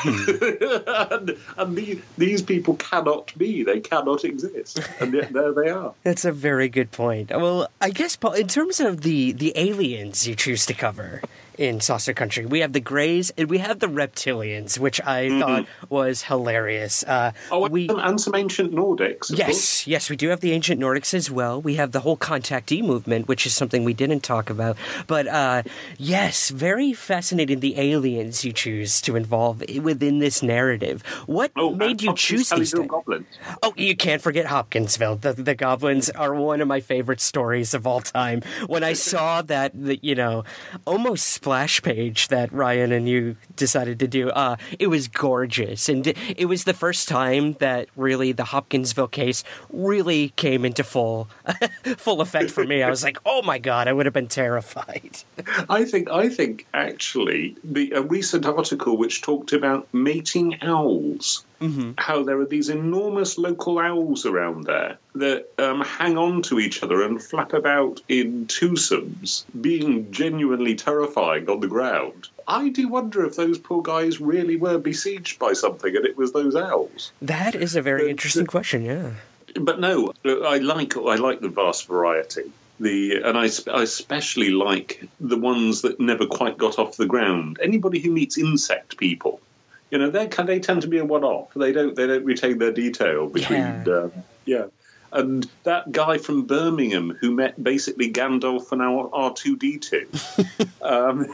Mm-hmm. and and the, these people cannot be, they cannot exist. And yet there they are. That's a very good point. Well, I guess, Paul, in terms of the, the aliens you choose to cover in Saucer Country. We have the Greys and we have the Reptilians, which I mm-hmm. thought was hilarious. Uh, oh, we, and some ancient Nordics. Yes, course. yes, we do have the ancient Nordics as well. We have the whole contactee movement, which is something we didn't talk about. But uh, yes, very fascinating, the aliens you choose to involve within this narrative. What oh, made you choose these things? Goblins. Oh, you can't forget Hopkinsville. The, the goblins are one of my favorite stories of all time. When I saw that, the, you know, almost splash page that Ryan and you decided to do, uh, it was gorgeous. And it was the first time that really the Hopkinsville case really came into full full effect for me. I was like, oh my God, I would have been terrified. I think, I think actually, the a recent article which talked about mating owls, mm-hmm. how there are these enormous local owls around there that um, hang on to each other and flap about in twosomes, being genuinely terrifying on the ground. I do wonder if those poor guys really were besieged by something and it was those owls. That is a very but, interesting question, yeah. But no, I like I like the vast variety. The and I, I especially like the ones that never quite got off the ground. Anybody who meets insect people, you know, they they tend to be a one-off. They don't they don't retain their detail between yeah. Uh, yeah. And that guy from Birmingham who met basically Gandalf and our R two D two. um,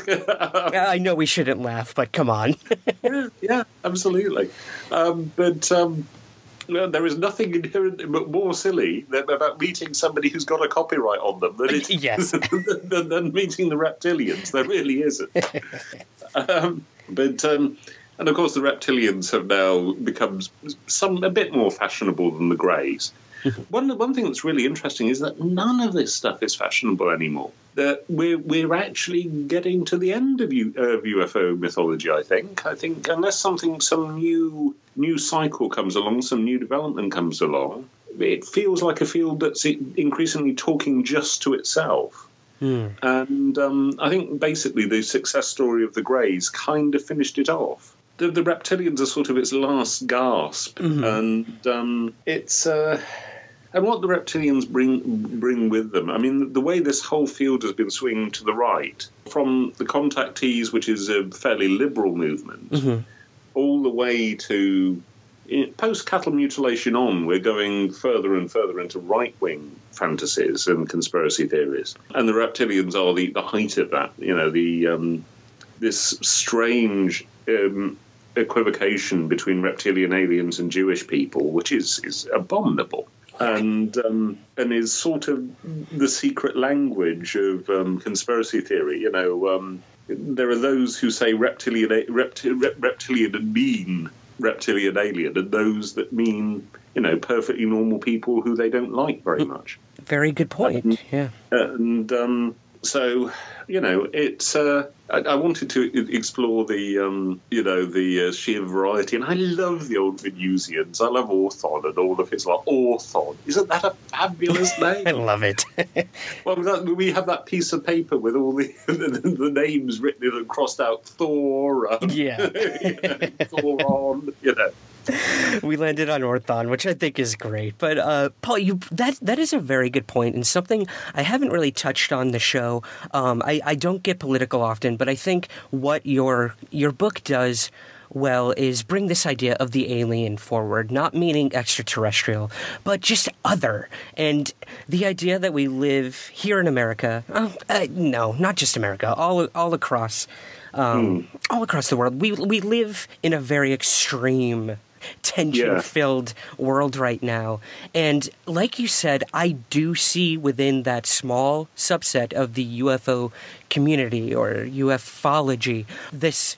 I know we shouldn't laugh, but come on. yeah, yeah, absolutely. Um, but um, well, there is nothing inherent more silly than about meeting somebody who's got a copyright on them than, it, yes. than, than meeting the reptilians. There really isn't. um, but... Um, And, of course, the reptilians have now become some a bit more fashionable than the Greys. one one thing that's really interesting is that none of this stuff is fashionable anymore. That we're we're actually getting to the end of, U, uh, of U F O mythology. I think. I think unless something, some new new cycle comes along, some new development comes along, it feels like a field that's increasingly talking just to itself. Mm. And um, I think basically the success story of the Greys kind of finished it off. The, the reptilians are sort of its last gasp, mm-hmm. and um, it's uh, and what the reptilians bring bring with them. I mean, the way this whole field has been swinging to the right, from the contactees, which is a fairly liberal movement, mm-hmm. all the way to post cattle mutilation on, we're going further and further into right wing fantasies and conspiracy theories, and the reptilians are the, the height of that. You know, the um, this strange. Um, equivocation between reptilian aliens and Jewish people, which is, is abominable, and um, and is sort of the secret language of um, conspiracy theory. You know, um, there are those who say reptilian repti- rep- reptilian and mean reptilian alien, and those that mean, you know, perfectly normal people who they don't like very much. Very good point. And, yeah, and um, so you know, it's. Uh, I, I wanted to explore the, um, you know, the uh, sheer variety, and I love the old Venusians. I love Orthon and all of his like Orthon. Isn't that a fabulous name? I love it. Well, that, we have that piece of paper with all the the, the names written in and crossed out. Thor, um, yeah, you know, Thoron, you know. We landed on Orthon, which I think is great. But uh, Paul, you that that is a very good point, and something I haven't really touched on the show. Um, I, I don't get political often, but I think what your your book does well is bring this idea of the alien forward, not meaning extraterrestrial, but just other. And the idea that we live here in America, oh, uh, no, not just America, all all across um, mm. all across the world, we we live in a very extreme, tension-filled yeah. world right now. And like you said, I do see within that small subset of the U F O community or ufology this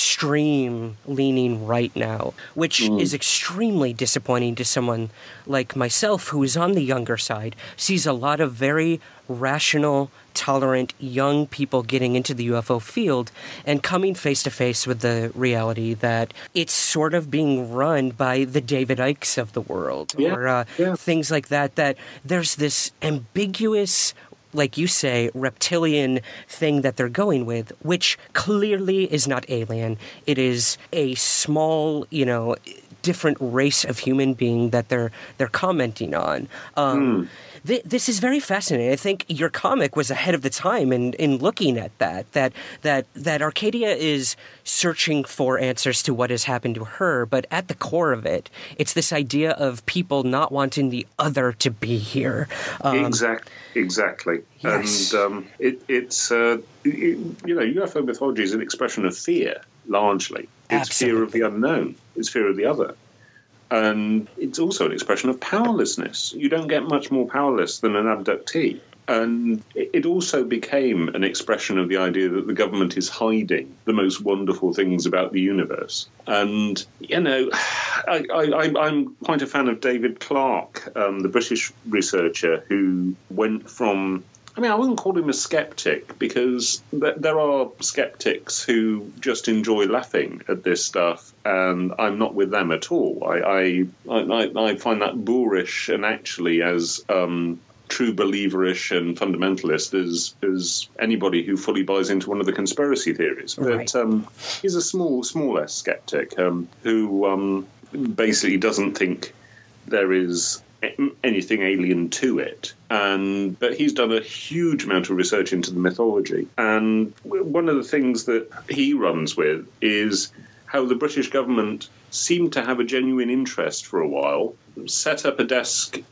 extreme leaning right now, which mm. is extremely disappointing to someone like myself who is on the younger side, sees a lot of very rational, tolerant young people getting into the U F O field and coming face to face with the reality that it's sort of being run by the David Ickes of the world yeah. or uh, yeah. things like that, that there's this ambiguous, like you say, reptilian thing that they're going with, which clearly is not alien. It is a small, you know, different race of human being that they're they're commenting on. Um, mm. th- this is very fascinating. I think your comic was ahead of the time in, in looking at that, that that that Arcadia is searching for answers to what has happened to her, but at the core of it, it's this idea of people not wanting the other to be here. Um, exactly. Exactly. Yes. And um, it, it's, uh, it, you know, U F O mythology is an expression of fear, largely. It's Absolutely. fear of the unknown. It's fear of the other. And it's also an expression of powerlessness. You don't get much more powerless than an abductee. And it also became an expression of the idea that the government is hiding the most wonderful things about the universe. And, you know, I, I, I'm quite a fan of David Clarke, um, the British researcher who went from... I mean, I wouldn't call him a skeptic, because th- there are skeptics who just enjoy laughing at this stuff, and I'm not with them at all. I, I, I, I find that boorish, and actually as... Um, true believerish and fundamentalist as as anybody who fully buys into one of the conspiracy theories. Right. But um, he's a small, small S skeptic um, who um, basically doesn't think there is anything alien to it. And but he's done a huge amount of research into the mythology. And one of the things that he runs with is how the British government seemed to have a genuine interest for a while, set up a desk uh,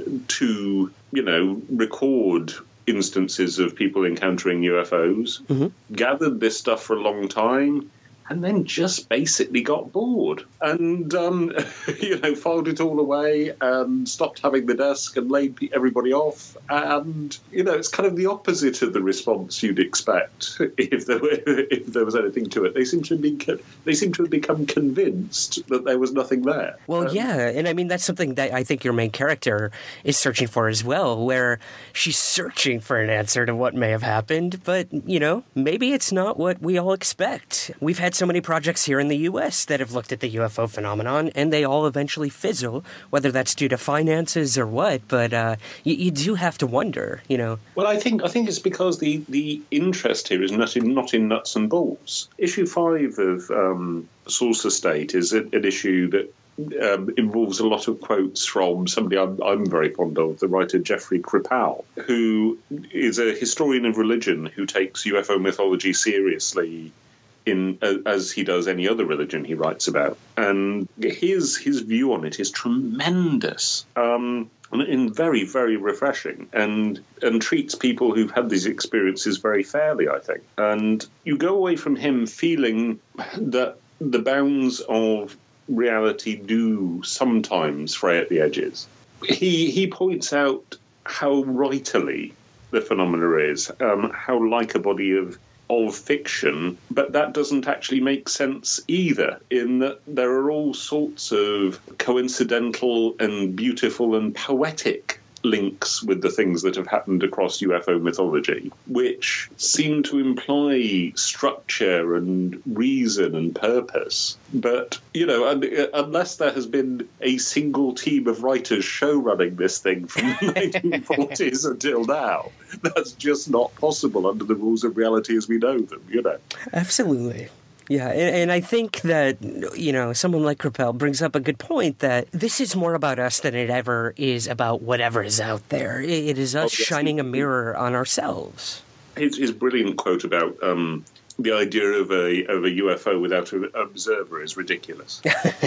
to, you know, record instances of people encountering U F Os, mm-hmm. gathered this stuff for a long time, and then just basically got bored and, um, you know, filed it all away and stopped having the desk and laid everybody off. And, you know, it's kind of the opposite of the response you'd expect if there were, if there was anything to it. They seem to have been, they seem to have become convinced that there was nothing there. Well, um, yeah. And I mean, that's something that I think your main character is searching for as well, where she's searching for an answer to what may have happened. But, you know, maybe it's not what we all expect. We've had so many projects here in the U S that have looked at the U F O phenomenon, and they all eventually fizzle, whether that's due to finances or what. But uh, you, you do have to wonder, you know. Well, I think I think it's because the, the interest here is not in, not in nuts and bolts. Issue five of um, Saucer State is a, an issue that Um, involves a lot of quotes from somebody I'm, I'm very fond of, the writer Jeffrey Kripal, who is a historian of religion who takes U F O mythology seriously in uh, as he does any other religion he writes about. And his his view on it is tremendous. Um, and very, very refreshing, and and treats people who've had these experiences very fairly, I think. And you go away from him feeling that the bounds of reality do sometimes fray at the edges. He he points out how writerly the phenomena is, um, how like a body of of fiction, but that doesn't actually make sense either, in that there are all sorts of coincidental and beautiful and poetic links with the things that have happened across U F O mythology, which seem to imply structure and reason and purpose. But, you know, unless there has been a single team of writers show running this thing from the nineteen forties until now, that's just not possible under the rules of reality as we know them, you know. Absolutely. Yeah, and, and I think that, you know, someone like Kripal brings up a good point that this is more about us than it ever is about whatever is out there. It, it is us oh, yes. shining a mirror on ourselves. His, his brilliant quote about um, the idea of a of a U F O without an observer is ridiculous.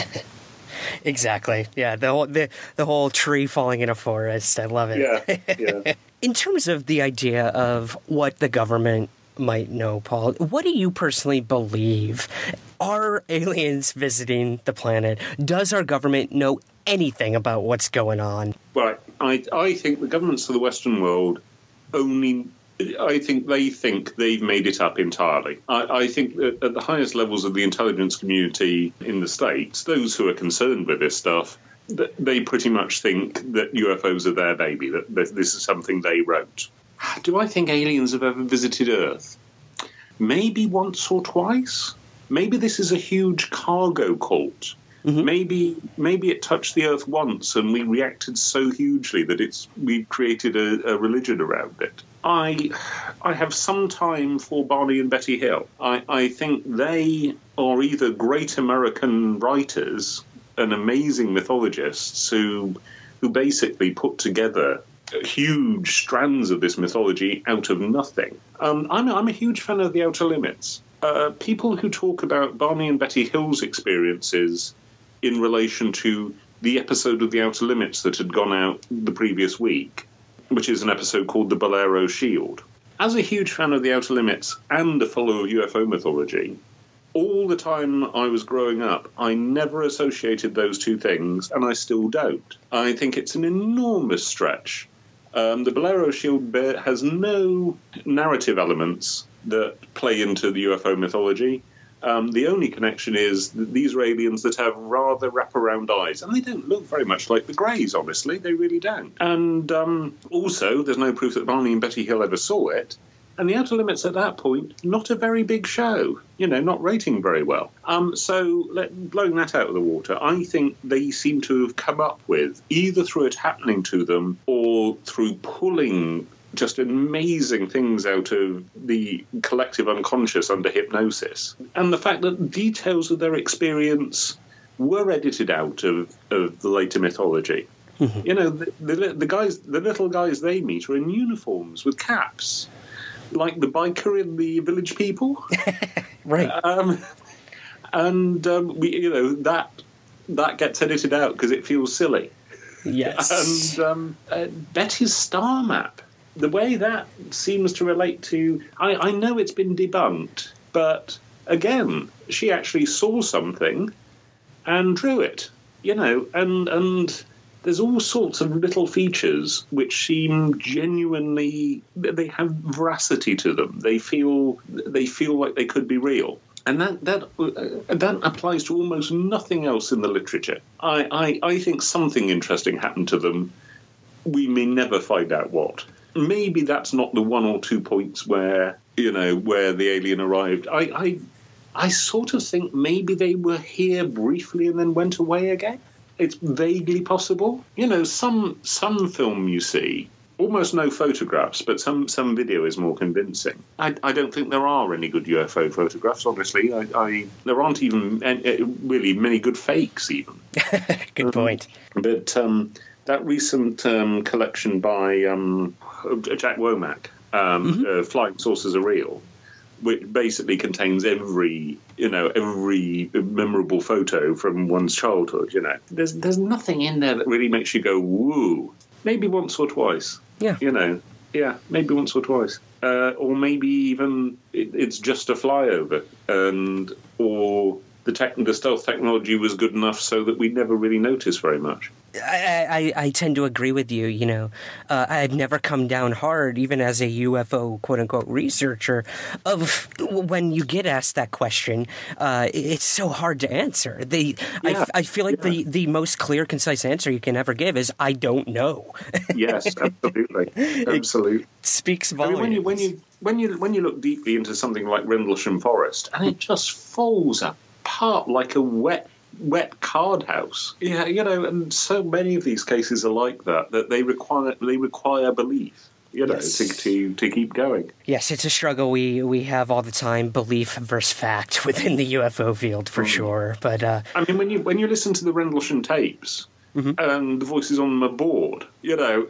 Exactly. Yeah, the whole the, the whole tree falling in a forest. I love it. Yeah, yeah. In terms of the idea of what the government might know, Paul, what do you personally believe? Are aliens visiting the planet? Does our government know anything about what's going on? Well, I, I think the governments of the Western world only... I think they think they've made it up entirely. I, I think that at the highest levels of the intelligence community in the States, those who are concerned with this stuff, they pretty much think that U F Os are their baby, that this is something they wrote. Do I think aliens have ever visited Earth? Maybe once or twice. Maybe this is a huge cargo cult. Mm-hmm. Maybe maybe it touched the Earth once and we reacted so hugely that it's we created a, a religion around it. I I have some time for Barney and Betty Hill. I, I think they are either great American writers an amazing mythologists who who basically put together huge strands of this mythology out of nothing. Um, I'm, I'm a huge fan of The Outer Limits. Uh, people who talk about Barney and Betty Hill's experiences in relation to the episode of The Outer Limits that had gone out the previous week, which is an episode called The Bolero Shield. As a huge fan of The Outer Limits and a follower of U F O mythology, all the time I was growing up, I never associated those two things, and I still don't. I think it's an enormous stretch. Um, the Bolero Shield has no narrative elements that play into the U F O mythology. Um, the only connection is that these are aliens that have rather wraparound eyes, and they don't look very much like the Greys, honestly. They really don't. And um, also, there's no proof that Barney and Betty Hill ever saw it. And The Outer Limits at that point, not a very big show, you know, not rating very well. Um, so, let, blowing that out of the water, I think they seem to have come up with, either through it happening to them or through pulling just amazing things out of the collective unconscious under hypnosis. And the fact that details of their experience were edited out of, of the later mythology. Mm-hmm. You know, the, the, the guys, the little guys they meet are in uniforms with caps, like the biker in the Village People. Right. Um, and, um, we, you know, that that gets edited out because it feels silly. Yes. And um, uh, Betty's star map, the way that seems to relate to... I, I know it's been debunked, but again, she actually saw something and drew it, you know, and and there's all sorts of little features which seem genuinely... They have veracity to them. They feel they feel like they could be real. And that that uh, that applies to almost nothing else in the literature. I, I, I think something interesting happened to them. We may never find out what. Maybe that's not the one or two points where, you know, where the alien arrived. I, I, I sort of think maybe they were here briefly and then went away again. It's vaguely possible. You know, some some film you see, almost no photographs, but some, some video is more convincing. I, I don't think there are any good U F O photographs, honestly. I, I there aren't even any, really many good fakes, even. Good um, point. But um, that recent um, collection by um, Jack Womack, um, mm-hmm. uh, Flying Saucers Are Real, which basically contains every, you know, every memorable photo from one's childhood, you know. There's there's nothing in there that really makes you go, woo. Maybe once or twice. Yeah. You know, yeah, maybe once or twice. Uh, or maybe even it, it's just a flyover, and or the tech, the stealth technology was good enough so that we never really noticed very much. I, I, I tend to agree with you, you know. Uh, I've never come down hard, even as a U F O quote-unquote researcher, of when you get asked that question, uh, it's so hard to answer. They, yeah, I, I feel like yeah. the, the most clear, concise answer you can ever give is, I don't know. Yes, absolutely. Absolutely. It speaks volumes. I mean, when you, when, you, when, you, when you look deeply into something like Rendlesham Forest, and it just falls apart like a wet wet card house. Yeah, you know, and so many of these cases are like that, that they require they require belief, you know, yes. to, to to keep going. Yes, it's a struggle we, we have all the time, belief versus fact within the U F O field, for mm. sure. But uh, I mean, when you when you listen to the Rendlesham tapes, mm-hmm. and the voices on them are bored, you know,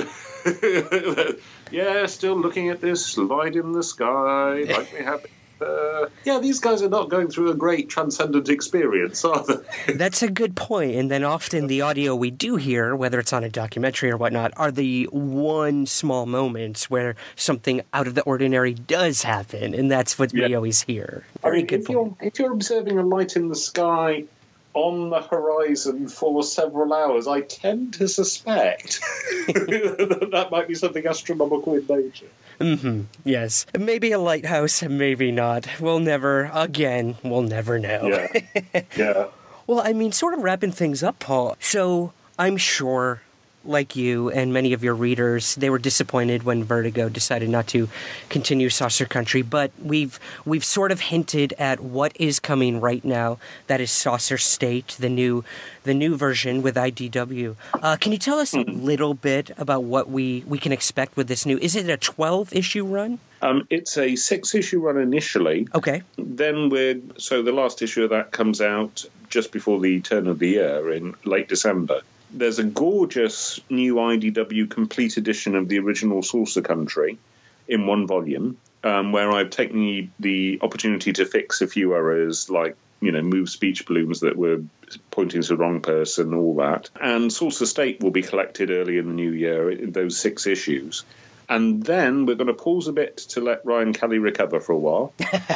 um, yeah, still looking at this light in the sky, like we have... Uh, yeah, these guys are not going through a great transcendent experience, are they? That's a good point. And then often the audio we do hear, whether it's on a documentary or whatnot, are the one small moments where something out of the ordinary does happen, and that's what yeah. we always hear. Very I mean, good if point. You're, if you're observing a light in the sky on the horizon for several hours, I tend to suspect that, that might be something astronomical in nature. Mm-hmm. Yes. Maybe a lighthouse, maybe not. We'll never, again, we'll never know. Yeah. Yeah. Well, I mean, sort of wrapping things up, Paul. So I'm sure like you and many of your readers, they were disappointed when Vertigo decided not to continue Saucer Country, but we've we've sort of hinted at what is coming right now. That is Saucer State, the new the new version with I D W. Uh, can you tell us a little bit about what we, we can expect with this new? Is it a twelve-issue run? Um, it's a six-issue run initially. Okay. Then we're so the last issue of that comes out just before the turn of the year in late December. There's a gorgeous new I D W complete edition of the original Saucer Country in one volume, um, where I've taken the, the opportunity to fix a few errors, like, you know, move speech balloons that were pointing to the wrong person, all that. And Saucer State will be collected early in the new year, those six issues. And then we're going to pause a bit to let Ryan Kelly recover for a while.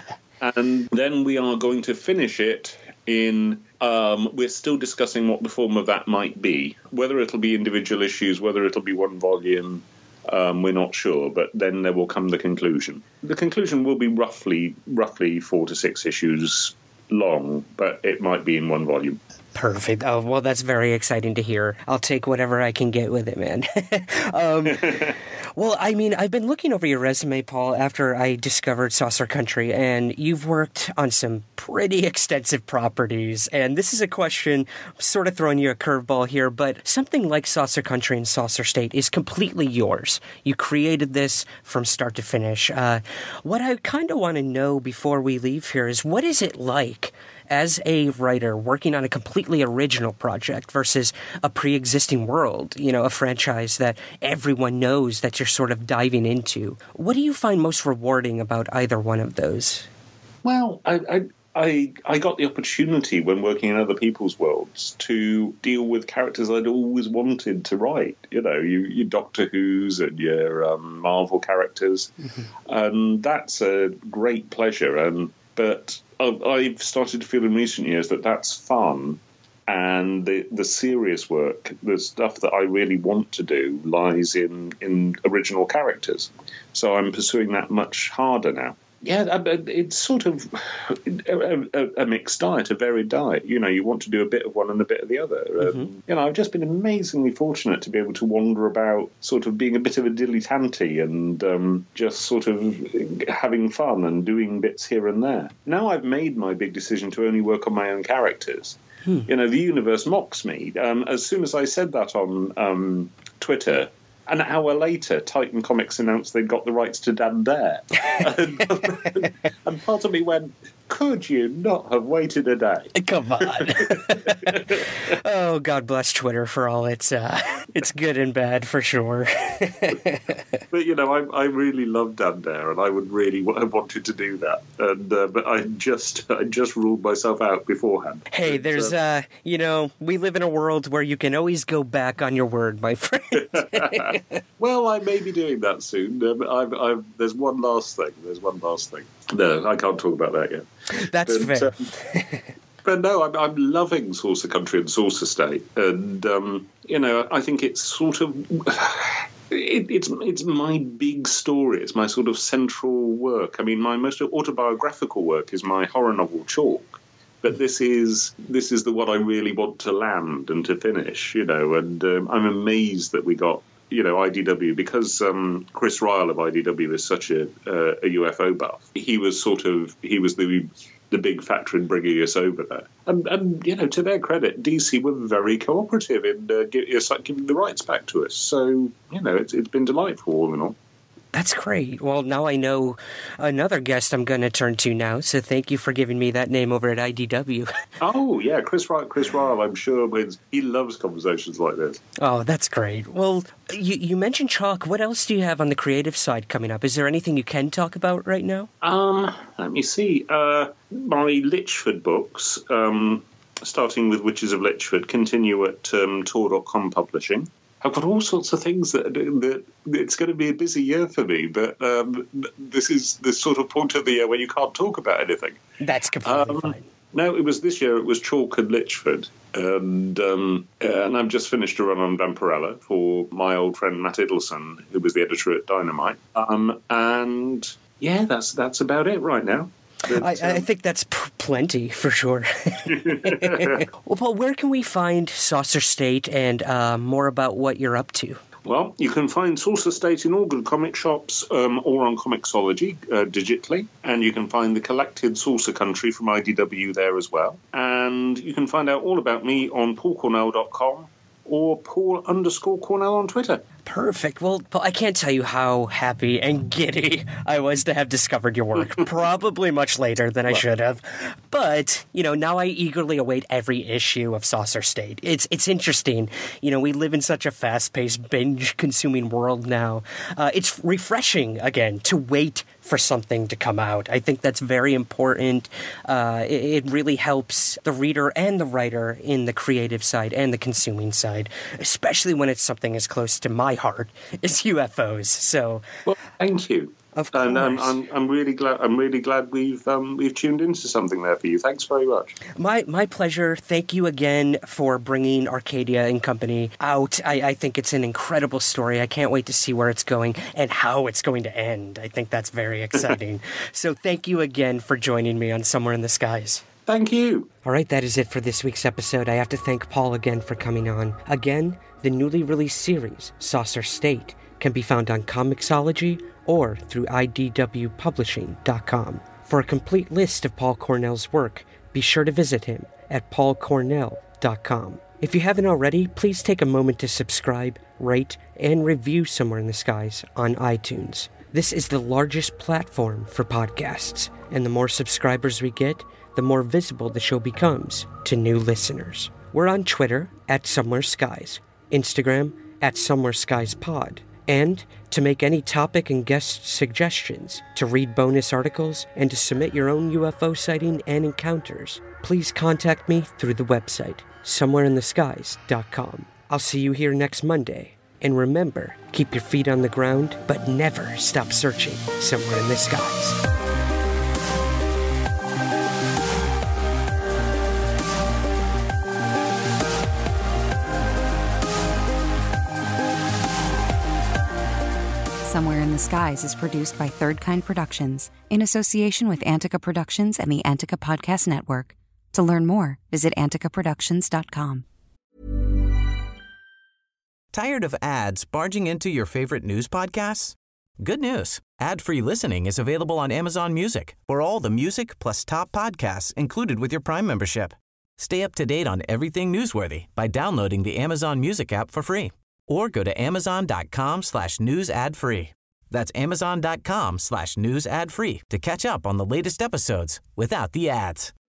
And then we are going to finish it in... Um, we're still discussing what the form of that might be. Whether it'll be individual issues, whether it'll be one volume, um, we're not sure. But then there will come the conclusion. The conclusion will be roughly, roughly four to six issues long, but it might be in one volume. Perfect. Oh, well, that's very exciting to hear. I'll take whatever I can get with it, man. um, well, I mean, I've been looking over your resume, Paul, after I discovered Saucer Country, and you've worked on some pretty extensive properties. And this is a question, I'm sort of throwing you a curveball here, but something like Saucer Country and Saucer State is completely yours. You created this from start to finish. Uh, what I kind of want to know before we leave here is, what is it like as a writer working on a completely original project versus a pre-existing world, you know, a franchise that everyone knows that you're sort of diving into? What do you find most rewarding about either one of those? Well, I, I, I, I got the opportunity when working in other people's worlds to deal with characters I'd always wanted to write. You know, you, your Doctor Who's and your um, Marvel characters. Mm-hmm. And that's a great pleasure. And but I've started to feel in recent years that that's fun, and the the serious work, the stuff that I really want to do, lies in, in original characters. So I'm pursuing that much harder now. Yeah, it's sort of a, a, a mixed diet, a varied diet. You know, you want to do a bit of one and a bit of the other. Mm-hmm. Um, you know, I've just been amazingly fortunate to be able to wander about, sort of being a bit of a dilettante and um, just sort of having fun and doing bits here and there. Now I've made my big decision to only work on my own characters. Hmm. You know, the universe mocks me. Um, as soon as I said that on um, Twitter, an hour later, Titan Comics announced they'd got the rights to Dan Dare. and, and part of me went, could you not have waited a day? Come on. Oh, God bless Twitter for all its uh, it's good and bad, for sure. But, you know, I, I really love Dan Dare, and I would really have wanted to do that. And uh, But I just I just ruled myself out beforehand. Hey, but, there's, uh, uh, you know, we live in a world where you can always go back on your word, my friend. Well, I may be doing that soon. Um, I've, I've, there's one last thing. There's one last thing. No, I can't talk about that yet. That's but, fair. Um, but no, I'm, I'm loving Saucer Country and Saucer State. And, um, you know, I think it's sort of... It, it's it's my big story. It's my sort of central work. I mean, my most autobiographical work is my horror novel, Chalk. But this is this is the one I really want to land and to finish, you know. And um, I'm amazed that we got, you know, I D W, because um, Chris Ryall of I D W is such a, uh, a U F O buff. He was sort of, he was the the big factor in bringing us over there. And, and you know, to their credit, D C were very cooperative in uh, giving the rights back to us. So, you know, it's, it's been delightful all in all. That's great. Well, now I know another guest I'm going to turn to now, so thank you for giving me that name over at I D W. Oh, yeah, Chris Ryall, Chris Ryall, I'm sure wins. He loves conversations like this. Oh, that's great. Well, you, you mentioned Chalk. What else do you have on the creative side coming up? Is there anything you can talk about right now? Um, let me see. Uh, my Lichford books, um, starting with Witches of Lichford, continue at um, Tor dot com Publishing. I've got all sorts of things that, that it's going to be a busy year for me, but um, this is the sort of point of the year where you can't talk about anything. That's completely um, fine. No, it was this year. It was Chalk and Lichford, and um, and I've just finished a run on Vampirella for my old friend Matt Idelson, who was the editor at Dynamite. Um, and yeah, that's that's about it right now. But, I, I um, think that's p- plenty, for sure. Well, Paul, where can we find Saucer State and uh, more about what you're up to? Well, you can find Saucer State in all good comic shops um, or on Comixology uh, digitally, and you can find the collected Saucer Country from I D W there as well. And you can find out all about me on paul cornell dot com or Paul underscore Cornell on Twitter. Perfect. Well, Paul, I can't tell you how happy and giddy I was to have discovered your work. Probably much later than I should have. But, you know, now I eagerly await every issue of Saucer State. It's it's interesting. You know, we live in such a fast-paced, binge-consuming world now. Uh, it's refreshing, again, to wait for something to come out. I think that's very important. Uh, it, it really helps the reader and the writer in the creative side and the consuming side, especially when it's something as close to my heart as U F Os. So, Well, thank you. of course. And um, I'm I'm really glad I'm really glad we've um, we've tuned into something there for you. Thanks very much. My my pleasure. Thank you again for bringing Arcadia and Company out. I, I think it's an incredible story. I can't wait to see where it's going and how it's going to end. I think that's very exciting. So thank you again for joining me on Somewhere in the Skies. Thank you. All right, that is it for this week's episode. I have to thank Paul again for coming on. Again, the newly released series, Saucer State, can be found on Comixology or through I D W publishing dot com. For a complete list of Paul Cornell's work, be sure to visit him at paul cornell dot com. If you haven't already, please take a moment to subscribe, rate, and review Somewhere in the Skies on iTunes. This is the largest platform for podcasts, and the more subscribers we get, the more visible the show becomes to new listeners. We're on Twitter at Somewhere Skies, Instagram at Somewhere Skies Pod, and to make any topic and guest suggestions, to read bonus articles, and to submit your own U F O sighting and encounters, please contact me through the website, somewhere in the skies dot com. I'll see you here next Monday. And remember, keep your feet on the ground, but never stop searching somewhere in the skies. Somewhere in the Skies is produced by Third Kind Productions in association with Antica Productions and the Antica Podcast Network. To learn more, visit antica productions dot com. Tired of ads barging into your favorite news podcasts? Good news. Ad-free listening is available on Amazon Music for all the music plus top podcasts included with your Prime membership. Stay up to date on everything newsworthy by downloading the Amazon Music app for free or go to amazon.com slash news ad free. That's amazon.com slash news ad free to catch up on the latest episodes without the ads.